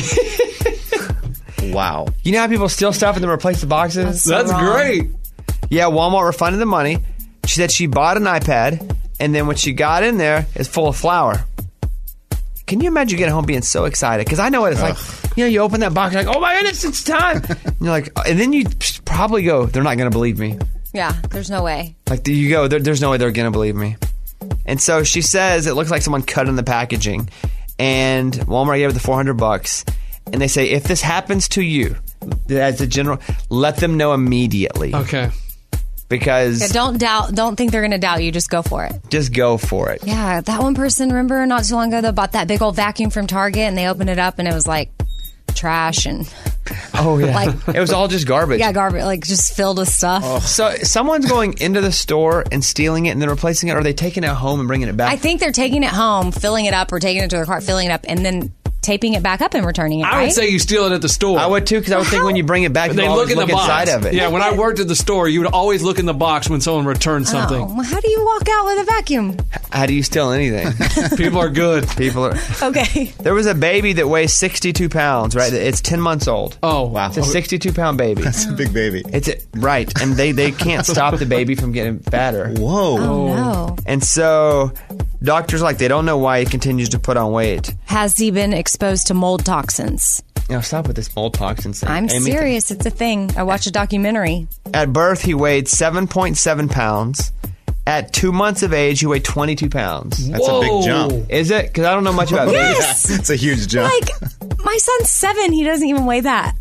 Wow. You know how people steal stuff and then replace the boxes? That's great. Yeah, Walmart refunded the money. She said she bought an iPad, and then when she got in there, it's full of flour. Can you imagine getting home being so excited? Because I know what it's like. You know, you open that box, you're like, oh my goodness, it's time. And you're like, and then you probably go, they're not going to believe me. Yeah, there's no way. Like, you go, there's no way they're going to believe me. And so she says it looks like someone cut in the packaging. And Walmart gave her the $400. And they say, if this happens to you, as a general, let them know immediately. Okay. Because... Yeah, don't think they're going to doubt you. Just go for it. Just go for it. Yeah, that one person, remember not too long ago, that bought that big old vacuum from Target and they opened it up and it was like trash and... Oh, yeah. Like, it was all just garbage. Yeah, garbage, like just filled with stuff. Oh. So someone's going into the store and stealing it and then replacing it, or are they taking it home and bringing it back? I think they're taking it home, filling it up, or taking it to their cart, filling it up, and then taping it back up and returning it, I would say you steal it at the store. I would too, because I would think when you bring it back, they you look in the box. inside of it. Yeah, when I worked at the store, you would always look in the box when someone returned something. Oh, well, how do you walk out with a vacuum? How do you steal anything? People are good. People are... Okay. There was a baby that weighs 62 pounds, right? It's 10 months old. Oh, wow. It's a 62-pound baby. That's a big baby. Right, and they can't stop the baby from getting fatter. Whoa. Oh, no. And so doctors, they don't know why he continues to put on weight. Has he been exposed to mold toxins? Stop with this mold toxins thing. I'm serious. It's a thing. I watched a documentary. At birth, he weighed 7.7 pounds. At 2 months of age, he weighed 22 pounds. That's a big jump. Is it? Because I don't know much about Yes! babies. It's a huge jump. My son's 7. He doesn't even weigh that.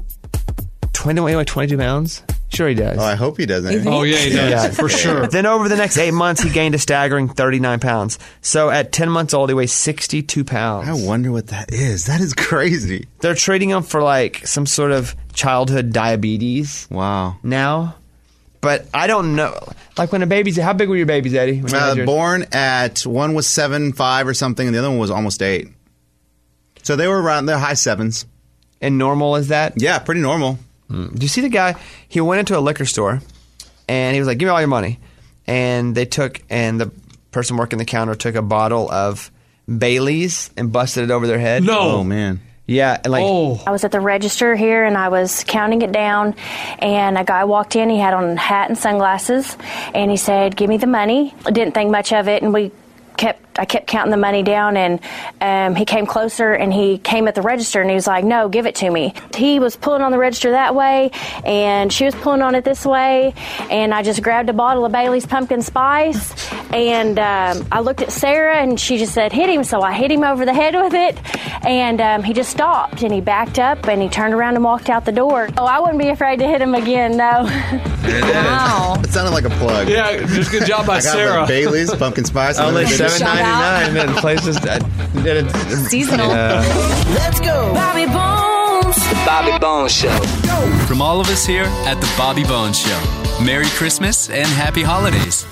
22 pounds? Sure he does. Oh, I hope he doesn't. Oh, yeah, he does. For sure. Then over the next 8 months, he gained a staggering 39 pounds. So at 10 months old, he weighs 62 pounds. I wonder what that is. That is crazy. They're treating him for some sort of childhood diabetes. Wow. Now. But I don't know. When a baby's... How big were your babies, Eddie? Born at... One was 7'5" or something, and the other one was almost 8. So they were around... They're high 7s. And normal is that? Yeah, pretty normal. Do you see the guy? He went into a liquor store, and he was like, give me all your money. And the person working the counter took a bottle of Bailey's and busted it over their head. No. Oh, man. Yeah. I was at the register here, and I was counting it down, and a guy walked in. He had on a hat and sunglasses, and he said, give me the money. I didn't think much of it, and I kept counting the money down, and he came closer, and he came at the register, and he was like, no, give it to me. He was pulling on the register that way, and she was pulling on it this way, and I just grabbed a bottle of Bailey's Pumpkin Spice, and I looked at Sarah, and she just said, hit him, so I hit him over the head with it, and he just stopped, and he backed up, and he turned around and walked out the door. Oh, I wouldn't be afraid to hit him again, no. Wow. It sounded like a plug. Yeah, just good job by Sarah. Bailey's Pumpkin Spice. Only $7.99 in places seasonal. Let's go. Bobby Bones. The Bobby Bones Show. From all of us here at The Bobby Bones Show, Merry Christmas and Happy Holidays.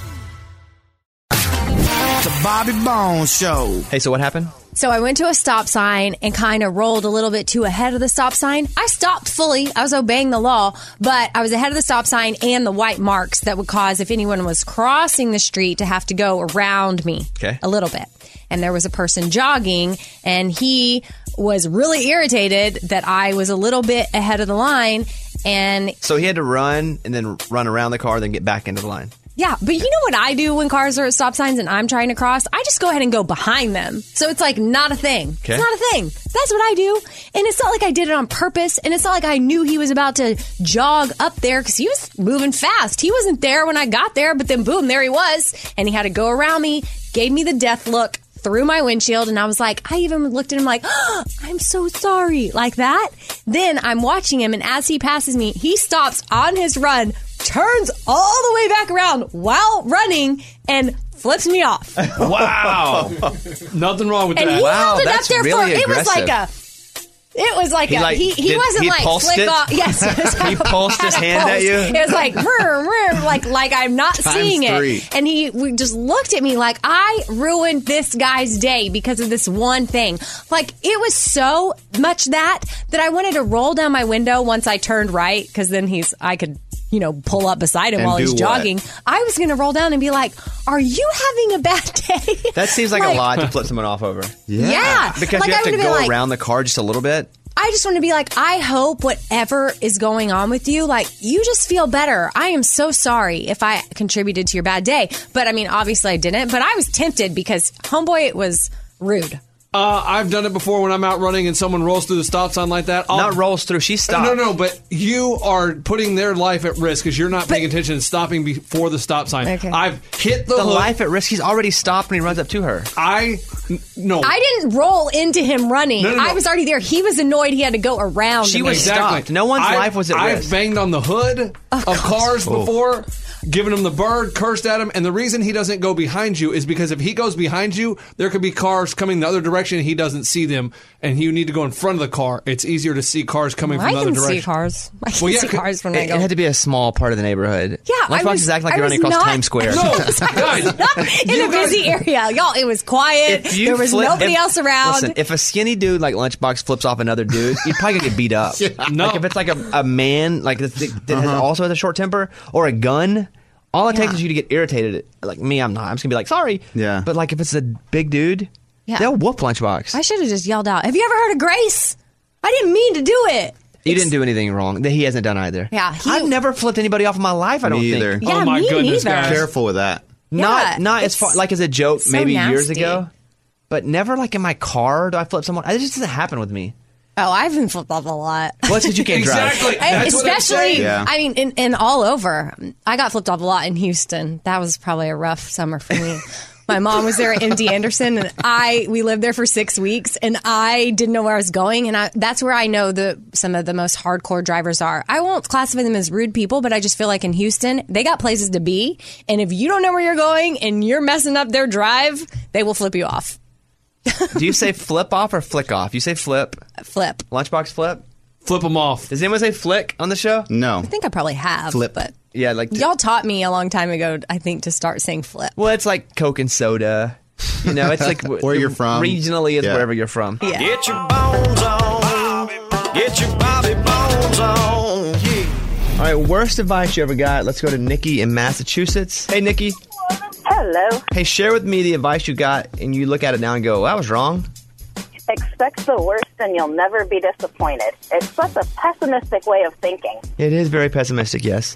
The Bobby Bones Show. Hey, so what happened? So I went to a stop sign and kind of rolled a little bit too ahead of the stop sign. I stopped fully. I was obeying the law, but I was ahead of the stop sign and the white marks that would cause, if anyone was crossing the street, to have to go around me a little bit. And there was a person jogging, and he was really irritated that I was a little bit ahead of the line. And so he had to run and then run around the car, then get back into the line. Yeah, but you know what I do when cars are at stop signs and I'm trying to cross? I just go ahead and go behind them. So it's not a thing. Okay. It's not a thing. That's what I do. And it's not like I did it on purpose. And it's not like I knew he was about to jog up there because he was moving fast. He wasn't there when I got there, but then boom, there he was. And he had to go around me, gave me the death look through my windshield. And I was like, I even looked at him like, oh, I'm so sorry. Like that. Then I'm watching him. And as he passes me, he stops on his run, turns all the way back around while running, and flips me off. Wow. Nothing wrong with and that. He Wow, held it that's up there really for, aggressive. it was like he wasn't he like pulsed flick it? off. Yes. He pulsed his hand at you? It was like, like I'm not seeing three. it. And we just looked at me like I ruined this guy's day because of this one thing. Like it was so much that I wanted to roll down my window once I turned right, because then I could pull up beside him And while he's do what? jogging. I was going to roll down and be like, are you having a bad day? That seems like a lot to flip someone off over. Yeah. Because Like, you I have to would've been go like- around the car just a little bit. I just want to be like, I hope whatever is going on with you, like, you just feel better. I am so sorry if I contributed to your bad day. But I mean, obviously I didn't. But I was tempted because homeboy was rude. I've done it before when I'm out running and someone rolls through the stop sign like that. Not rolls through, she stops. No, but you are putting their life at risk because you're not paying attention and stopping before the stop sign. Okay. I've hit the hood. life at risk. He's already stopped and he runs up to her. No. I didn't roll into him running. No. I was already there. He was annoyed he had to go around. She me. was stopped. No one's life was at risk. I've banged on the hood of cars before, given him the bird, cursed at him, and the reason he doesn't go behind you is because if he goes behind you, there could be cars coming the other direction and he doesn't see them, and you need to go in front of the car. It's easier to see cars coming from the other direction. I can see cars. I can see cars when I go. It had to be a small part of the neighborhood. Yeah, Lunchbox is acting like you're running across Times Square. No, guys. in a busy area. Y'all, it was quiet. There was nobody else around. Listen, if a skinny dude like Lunchbox flips off another dude, you're probably gonna get beat up. No. Like if it's like a man like that also has a short temper or a gun, all it takes is you to get irritated. Like me, I'm not. I'm just gonna be like, sorry. Yeah. But like if it's a big dude, they'll whoop Lunchbox. I should have just yelled out, have you ever heard of Grace? I didn't mean to do it. You didn't do anything wrong that he hasn't done either. Yeah, I've never flipped anybody off in my life. I don't Me think. either. Yeah, me neither. Careful with that. Yeah, Not as far like as a joke so maybe years nasty. ago, but never like in my car do I flip someone. It just doesn't happen with me. Oh, I've been flipped off a lot. Well, it's because you can't drive. Exactly. That's what I'm Especially, saying. Yeah. I mean, in all over. I got flipped off a lot in Houston. That was probably a rough summer for me. My mom was there at MD Anderson, and we lived there for 6 weeks, and I didn't know where I was going, and that's where I know some of the most hardcore drivers are. I won't classify them as rude people, but I just feel like in Houston, they got places to be, and if you don't know where you're going and you're messing up their drive, they will flip you off. Do you say flip off or flick off? You say flip. Flip. Lunchbox flip? Flip them off. Does anyone say flick on the show? No. I think I probably have. Flip. But Yeah, like y'all taught me a long time ago, I think, to start saying flip. well, it's like Coke and soda. You know, it's like Where you're from. Regionally is Yeah. wherever you're from. Yeah. Get your bones on. Get your Bobby Bones on. Yeah. All right, worst advice you ever got. Let's go to Nikki in Massachusetts. Hey, Nikki. Hello. Hey, share with me the advice you got, and you look at it now and go, well, that was wrong. Expect the worst and you'll never be disappointed. It's such a pessimistic way of thinking. It is very pessimistic, yes.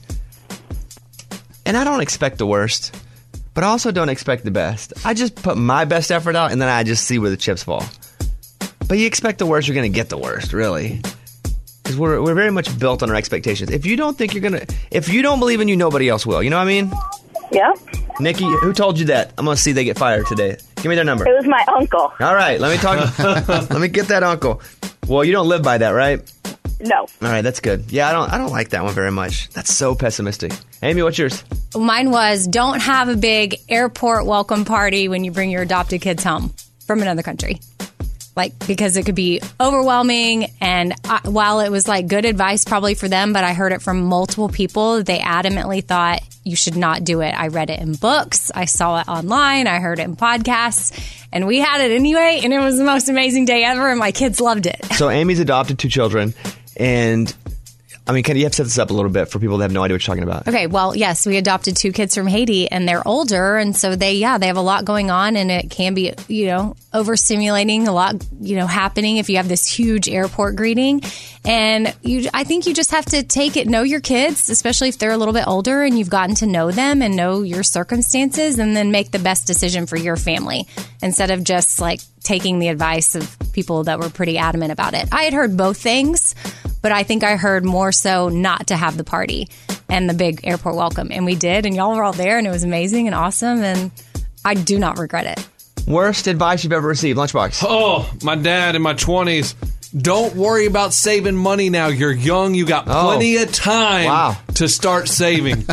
And I don't expect the worst, but I also don't expect the best. I just put my best effort out, and then I just see where the chips fall. But you expect the worst, you're going to get the worst, really. Because we're very much built on our expectations. If you don't think you're going to... If you don't believe in you, nobody else will. You know what I mean? Yeah. Nikki, who told you that? I'm going to see they get fired today. Give me their number. It was my uncle. All right, let me talk. Let me get that uncle. Well, you don't live by that, right? No. All right, that's good. Yeah, I don't like that one very much. That's so pessimistic. Amy, what's yours? Mine was, don't have a big airport welcome party when you bring your adopted kids home from another country. Like, because it could be overwhelming. And while it was like good advice probably for them, but I heard it from multiple people, they adamantly thought you should not do it. I read it in books. I saw it online. I heard it in podcasts. And we had it anyway. And it was the most amazing day ever. And my kids loved it. So Amy's adopted 2 children. And, I mean, you have to set this up a little bit for people that have no idea what you're talking about. Okay, well, yes, we adopted 2 kids from Haiti, and they're older, and so they have a lot going on, and it can be, overstimulating, a lot, happening if you have this huge airport greeting. And I think you just have to know your kids, especially if they're a little bit older and you've gotten to know them and know your circumstances, and then make the best decision for your family instead of just like taking the advice of people that were pretty adamant about it. I had heard both things, but I think I heard more so not to have the party and the big airport welcome. And we did, and y'all were all there, and it was amazing and awesome, and I do not regret it. Worst advice you've ever received, Lunchbox? Oh, my dad in my 20s. Don't worry about saving money now. You're young. You got plenty of time to start saving.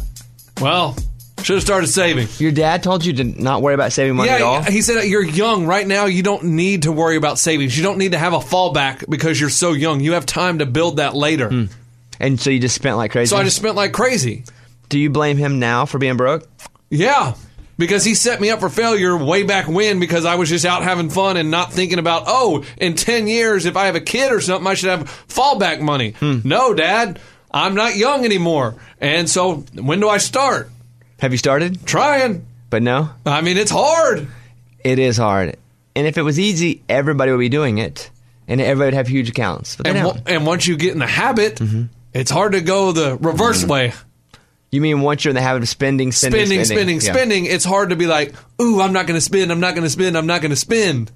Well, should have started saving. Your dad told you to not worry about saving money at all? He said you're young. Right now, you don't need to worry about savings. You don't need to have a fallback because you're so young. You have time to build that later. And so you just spent like crazy? So I just spent like crazy. Do you blame him now for being broke? Yeah. Because he set me up for failure way back when because I was just out having fun and not thinking about, in 10 years, if I have a kid or something, I should have fallback money. No, Dad. I'm not young anymore. And so when do I start? Have you started? Trying. But no? I mean, it's hard. It is hard. And if it was easy, everybody would be doing it. And everybody would have huge accounts. But and once you get in the habit, it's hard to go the reverse way. You mean once you're in the habit of spending, it's hard to be like, ooh, I'm not going to spend, I'm not going to spend, I'm not going to spend.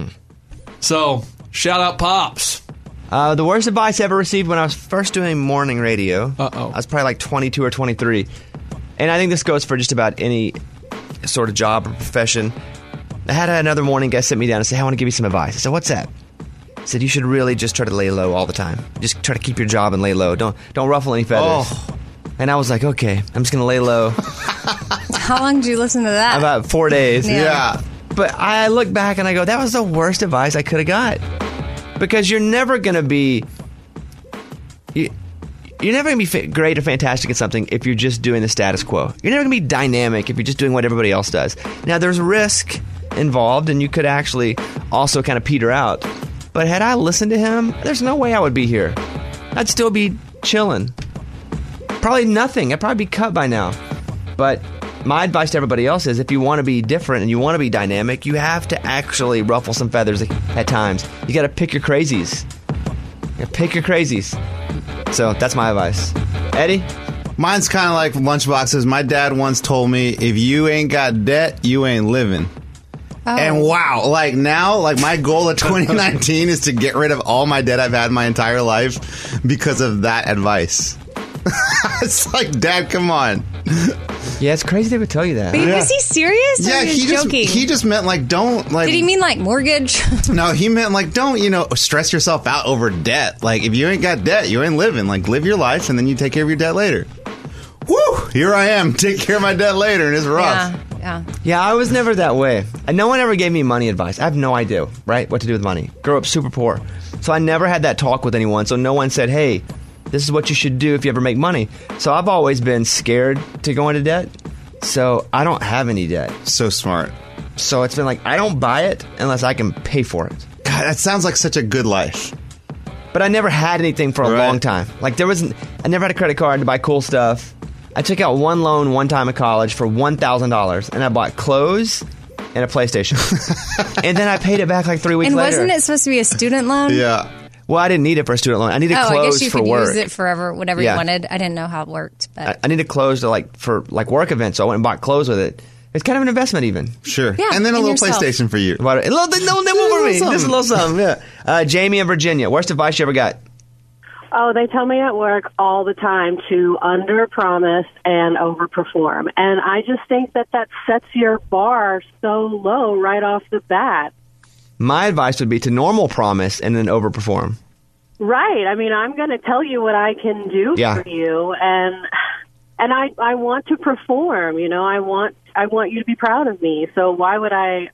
So, shout out Pops. The worst advice I ever received when I was first doing morning radio, I was probably like 22 or 23. And I think this goes for just about any sort of job or profession. I had another morning guest sit me down and say, hey, I want to give you some advice. I said, what's that? He said, you should really just try to lay low all the time. Just try to keep your job and lay low. Don't ruffle any feathers. Oh. And I was like, okay, I'm just going to lay low. How long did you listen to that? About 4 days. Yeah. But I look back and I go, that was the worst advice I could have got. Because you're never going to be... You're never going to be great or fantastic at something if you're just doing the status quo. You're never going to be dynamic if you're just doing what everybody else does. Now, there's risk involved, and you could actually also kind of peter out. But had I listened to him, there's no way I would be here. I'd still be chilling. Probably nothing. I'd probably be cut by now. But my advice to everybody else is if you want to be different and you want to be dynamic, you have to actually ruffle some feathers at times. You got to pick your crazies. Pick your crazies. So that's my advice. Eddie? Mine's kind of like lunchboxes. My dad once told me, if you ain't got debt, you ain't living. Oh. And wow, like now, like my goal of 2019 is to get rid of all my debt I've had my entire life because of that advice. It's like, Dad, come on. Yeah, it's crazy they would tell you that. But was he serious? Or Yeah, he was joking. He just meant like, don't like. Did he mean like mortgage? No, he meant like, don't stress yourself out over debt. Like, if you ain't got debt, you ain't living. Like, live your life and then you take care of your debt later. Woo! Here I am, take care of my debt later, and it's rough. Yeah, I was never that way. And no one ever gave me money advice. I have no idea, right, what to do with money. Grew up super poor. So I never had that talk with anyone. So no one said, hey, this is what you should do if you ever make money. So I've always been scared to go into debt. So I don't have any debt. So smart. So it's been like, I don't buy it unless I can pay for it. God, that sounds like such a good life. But I never had anything for a long time. Like I never had a credit card to buy cool stuff. I took out one loan one time at college for $1,000, and I bought clothes and a PlayStation. And then I paid it back like 3 weeks later. And wasn't it supposed to be a student loan? Yeah. Well, I didn't need it for a student loan. I needed clothes for work. I guess you could use it forever, whatever you wanted. I didn't know how it worked. But I needed clothes for work events, so I went and bought clothes with it. It's kind of an investment even. Sure. Yeah, and then a little PlayStation for you. A little for me. Just a little something, yeah. Jamie in Virginia, worst advice you ever got? Oh, they tell me at work all the time to under-promise and over-perform. And I just think that sets your bar so low right off the bat. My advice would be to normal promise and then over-perform. Right. I mean, I'm going to tell you what I can do for you. And I want to perform, I want you to be proud of me. So why would I,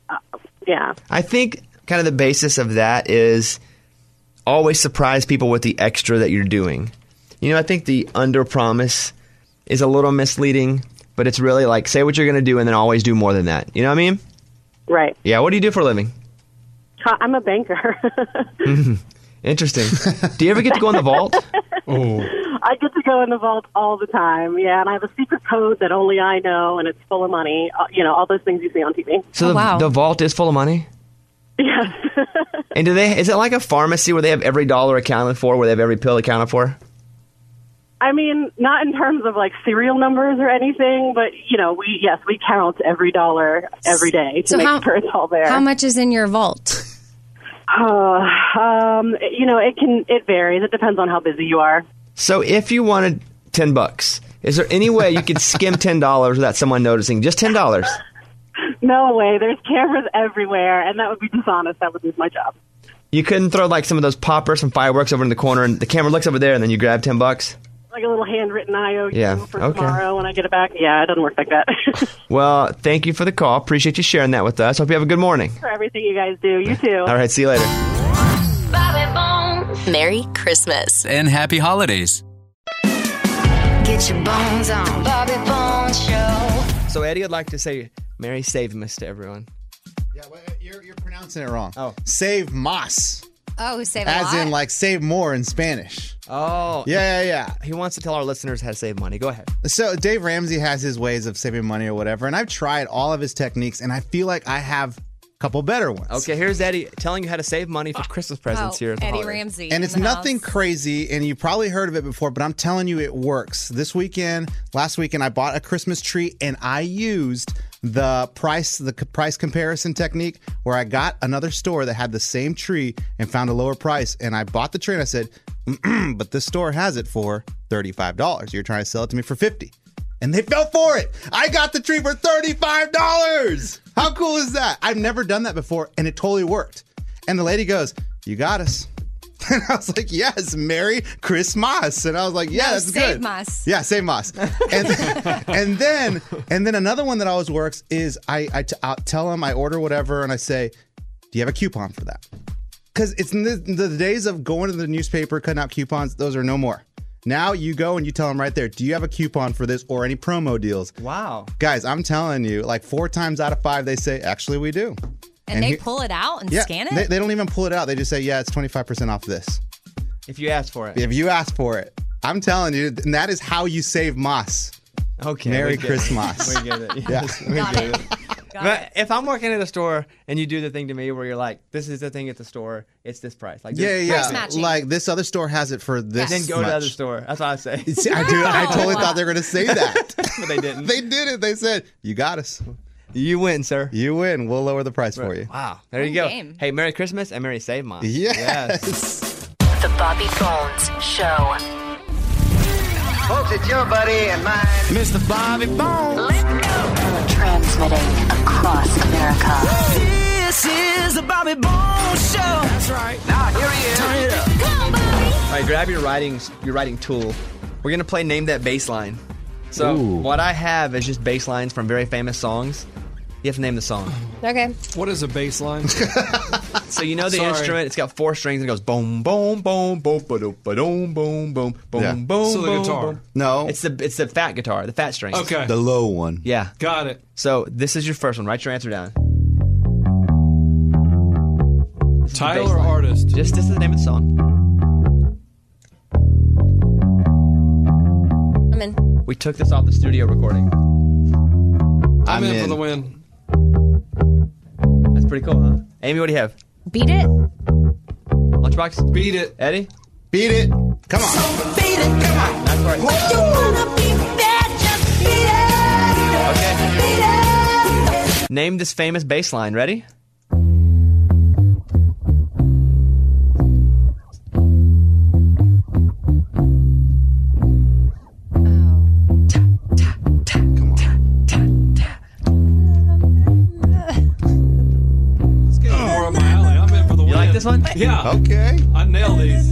I think kind of the basis of that is always surprise people with the extra that you're doing. I think the under-promise is a little misleading, but it's really like say what you're going to do and then always do more than that. You know what I mean? Right. Yeah, what do you do for a living? I'm a banker. Interesting. Do you ever get to go in the vault? Oh. I get to go in the vault all the time, and I have a secret code that only I know, and it's full of money. All those things you see on TV. So the vault is full of money? Yes. And is it like a pharmacy where they have every dollar accounted for, where they have every pill accounted for? I mean, not in terms of like serial numbers or anything, but we count every dollar every day to make sure it's all there. How much is in your vault? It varies. It depends on how busy you are. So if you wanted $10, is there any way you could skim $10 without someone noticing? Just $10? No way. There's cameras everywhere, and that would be dishonest. That would lose my job. You couldn't throw like some of those poppers, some fireworks over in the corner, and the camera looks over there, and then you grab $10? Like a little handwritten IOU for tomorrow when I get it back. Yeah, it doesn't work like that. Well, thank you for the call. Appreciate you sharing that with us. Hope you have a good morning. For everything you guys do. You too. All right, see you later. Merry Christmas and happy holidays. Get your bones on Bobby Bones Show. So Eddie would like to say Merry Savemas to everyone. Yeah, well, you're pronouncing it wrong. Oh. Save mas. Oh, save as in like save more in Spanish. Oh. Yeah. He wants to tell our listeners how to save money. Go ahead. So Dave Ramsey has his ways of saving money or whatever, and I've tried all of his techniques, and I feel like I have a couple better ones. Okay, here's Eddie telling you how to save money for Christmas presents here at the Eddie holiday. Ramsey. And it's nothing crazy, and you probably heard of it before, but I'm telling you it works. Last weekend, I bought a Christmas tree, and I used the price comparison technique where I got another store that had the same tree and found a lower price, and I bought the tree, and I said, but this store has it for $35. You're trying to sell it to me for $50. And they fell for it. I got the tree for $35. How cool is that? I've never done that before, and it totally worked. And the lady goes, "You got us." And I was like, "Yes, Merry Christmas." And I was like, "Yeah, that's save good." Mas. Yeah, save Mas. And then another one that always works is I'll tell them, I order whatever, and I say, "Do you have a coupon for that?" Because it's in the days of going to the newspaper, cutting out coupons, those are no more. Now you go and you tell them right there, "Do you have a coupon for this or any promo deals?" Wow. Guys, I'm telling you, like 4 times out of 5, they say, "Actually, we do." And they pull it out and scan it? They don't even pull it out. They just say, "Yeah, it's 25% off this." If you ask for it. If you ask for it. I'm telling you, and that is how you save Moss. Okay. Merry we get Christmas. it. We get it. Yes, Yeah. we Got get it. it. But if I'm working at a store and you do the thing to me where you're like, "This is the thing at the store, it's this price." Like, Yeah. Like this other store has it for this. Then go to the other store. That's what I say. See, I totally thought they were going to say that. But they didn't. They didn't. They said, "You got us. You win, sir. You win. We'll lower the price for you." Wow. There you Good go. game. Hey, Merry Christmas and Merry Save Month. Yes. The Bobby Bones Show. Folks, it's your buddy and mine, Mr. Bobby Bones. Transmitting across America. This is the Bobby Bones Show. That's right. Now, here he is. Turn it up. All right, grab your writing tool. We're going to play Name That Bassline. So what I have is just bass lines from very famous songs. You have to name the song. Okay. What is a bass line? So you know the Sorry. instrument, it's got 4 strings and it goes boom, boom, boom, boom, ba-doom, ba-doom, boom, boom, boom, Yeah. boom, So the boom, guitar. boom. No. It's the fat guitar, the fat strings. Okay. The low one. Yeah. Got it. So this is your first one. Write your answer down. Title or artist? Just this is the name of the song. I'm in. We took this off the studio recording. I'm in for the win. That's pretty cool, huh? Amy, what do you have? Beat it. Lunchbox? Beat it. Eddie? Beat it. Come on. Beat it. Come on. That's right. You wanna be bad, just beat it. Okay. Name this famous bass line. Ready? Let's get more up my alley. I'm in for the win. You like this one? Yeah. Okay. I nailed these.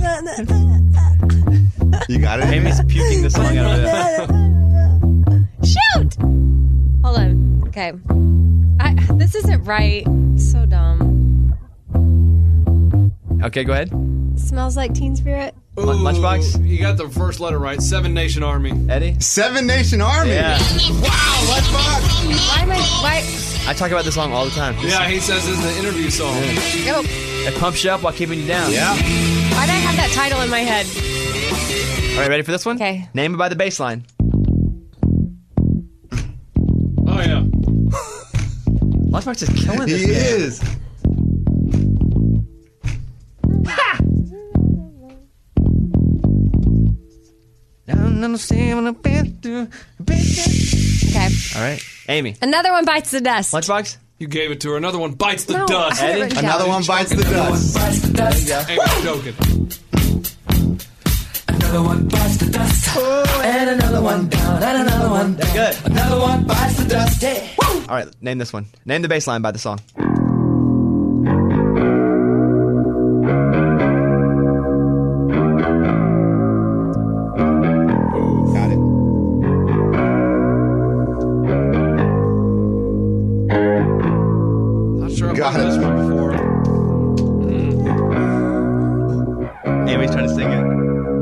You got it. Amy's puking the song out of it. Shoot! Hold on. Okay. This isn't right. So dumb. Okay, go ahead. Smells like Teen Spirit. Ooh, Lunchbox? You got the first letter right. 7 Nation Army. Eddie? 7 Nation Army. Yeah. Wow, Lunchbox. Why? I talk about this song all the time. Yeah, he says it's the interview song. Go. It pumps you up while keeping you down. Yeah. Why'd I have that title in my head? All right, ready for this one? Okay. Name it by the bass line. Oh, yeah. Lunchbox is killing this. He man. is. Okay. All right. Amy. Another one bites the dust. Lunchbox? You gave it to her. Another one bites the No, dust. I had it written down. Another one bites the dust. Amy's joking. Another one bites the dust. And another one down. And another one down. Good. Another one bites the dust. Yeah. Woo! All right, name this one. Name the bass line by the song. Got it. Not sure I've Got heard it. this one before. Amy's trying to sing it.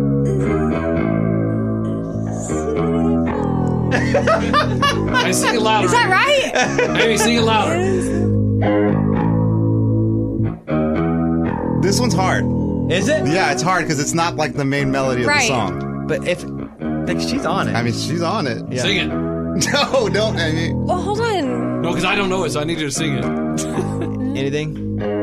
Hey, sing it louder. Is that right? Amy, sing it louder. This one's hard. Is it? Yeah, it's hard because it's not like the main melody of the Right. song. But if she's on it. I mean, she's on it. Yeah. Sing it. No, don't. I mean, Well, hold on. No, because I don't know it, so I need you to sing it. Anything?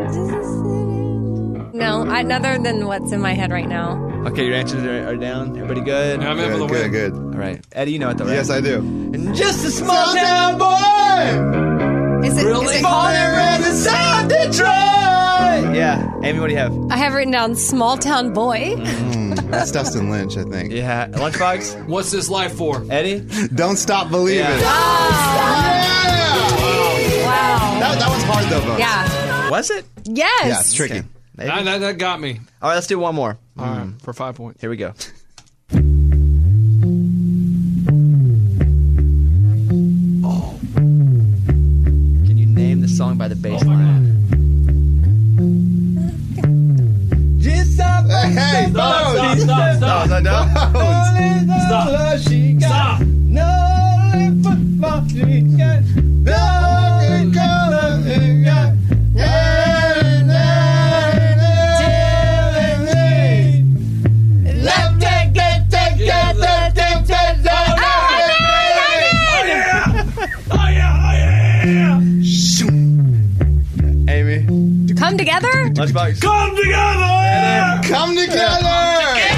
No, other than what's in my head right now. Okay, your answers are down. Everybody good? Yeah, I'm in for the win. good. All right. Eddie, you know it though, right? Yes, I do. And just a small town boy. Is it Born called? and raised in South Detroit. Yeah. Amy, what do you have? I have written down Small Town Boy. That's Dustin Lynch, I think. Yeah. Lunchbox? What's this life for? Eddie? Don't Stop Believing. Yeah. Wow. That one's hard though, Bones. Yeah. Was it? Yes. Yeah, it's tricky. Okay. That got me. All right, let's do one more. All right, for 5 points. Here we go. Oh. Can you name the song by the bass line? Hey, Bones! Stop. No. Stop. Amy. Come together? Lunchbox. Come together! Come together!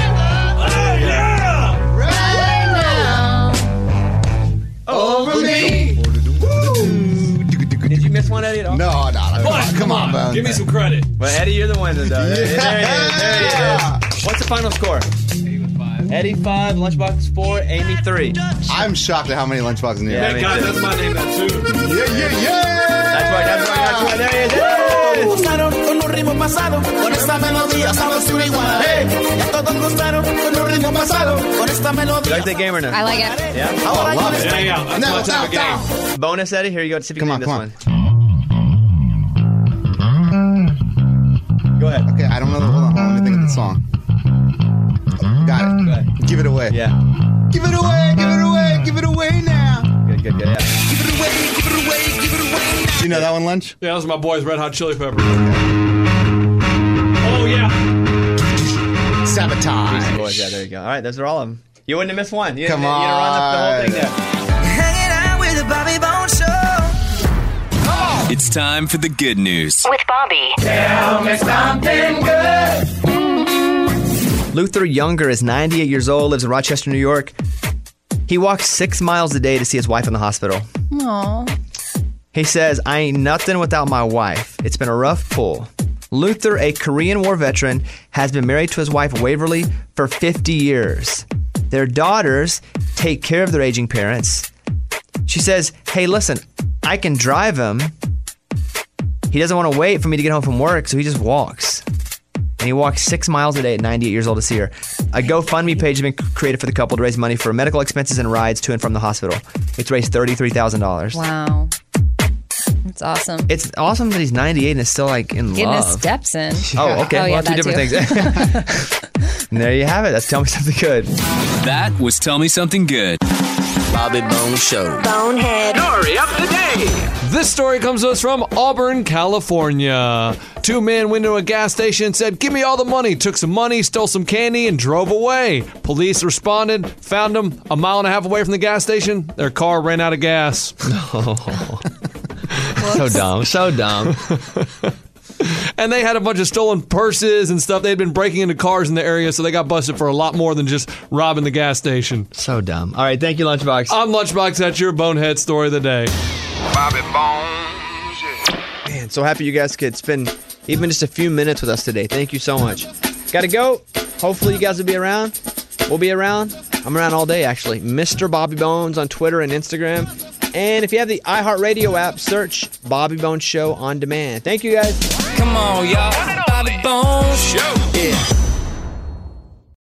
Over me. Did you miss one, Eddie, at all? No. Come on, Bones. Give me some credit. Well, Eddie, you're the winner, though. There he Yeah. is. What's the final score? Eddie 5, Lunchbox 4, Amy 3. I'm shocked at how many lunchboxes in here. Yeah, Hey, guys, that's my name, that too. Yeah. That's right. There he is. Gustaron con un ritmo pasado, con esta melodía sabes tú igual. Ya todos gustaron con un ritmo pasado, con esta You melodía. like that game or no? I like it. Yeah? Oh, I love it. Yeah. That's my type of game. Bonus, Eddie. Here you go. See if you can name this one. Go ahead. Okay, I don't know. Hold on. Let me think of the song. Got it. Go ahead. Give it away. Yeah. Give it away. Give it away. Give it away now. Good, yeah. Give it away, give it away, give it away. Do you know that one, Lunch? Yeah, those are my boys, Red Hot Chili Peppers. Oh, yeah. Sabotage. Boys, yeah, there you go. All right, those are all of them. You wouldn't have missed one. You Come didn't run the whole thing there. Hanging out with the Bobby Bones Show. It's time for the good news. With Bobby. Tell me something good. Luther Younger is 98 years old, lives in Rochester, New York. He walks 6 miles a day to see his wife in the hospital. Aww. He says, I ain't nothing without my wife. It's been a rough pull. Luther, a Korean War veteran, has been married to his wife Waverly for 50 years. Their daughters take care of their aging parents. She says, hey, listen, I can drive him. He doesn't want to wait for me to get home from work, so he just walks. And he walks 6 miles a day at 98 years old to see her. A GoFundMe page has been created for the couple to raise money for medical expenses and rides to and from the hospital. It's raised $33,000. Wow. That's awesome. It's awesome that he's 98 and is still like in Getting love. his steps in. Oh, okay. Oh, yeah, well, two that different too. things. And there you have it. That's Tell Me Something Good. That was Tell Me Something Good. Bobby Bones Show. Bonehead. Story of the day. This story comes to us from Auburn, California. 2 men went into a gas station and said, give me all the money. Took some money, stole some candy, and drove away. Police responded, found them 1.5 miles away from the gas station. Their car ran out of gas. So dumb. So dumb. And they had a bunch of stolen purses and stuff. They'd been breaking into cars in the area, so they got busted for a lot more than just robbing the gas station. So dumb. All right, thank you, Lunchbox. I'm Lunchbox. That's your Bonehead story of the day. Bobby Bones. Man, so happy you guys could spend even just a few minutes with us today. Thank you so much. Gotta go. Hopefully you guys will be around. We'll be around. I'm around all day, actually. Mr. Bobby Bones on Twitter and Instagram. And if you have the iHeartRadio app, search Bobby Bones Show on demand. Thank you, guys. Come on, y'all. Bobby Bones Show. Yeah.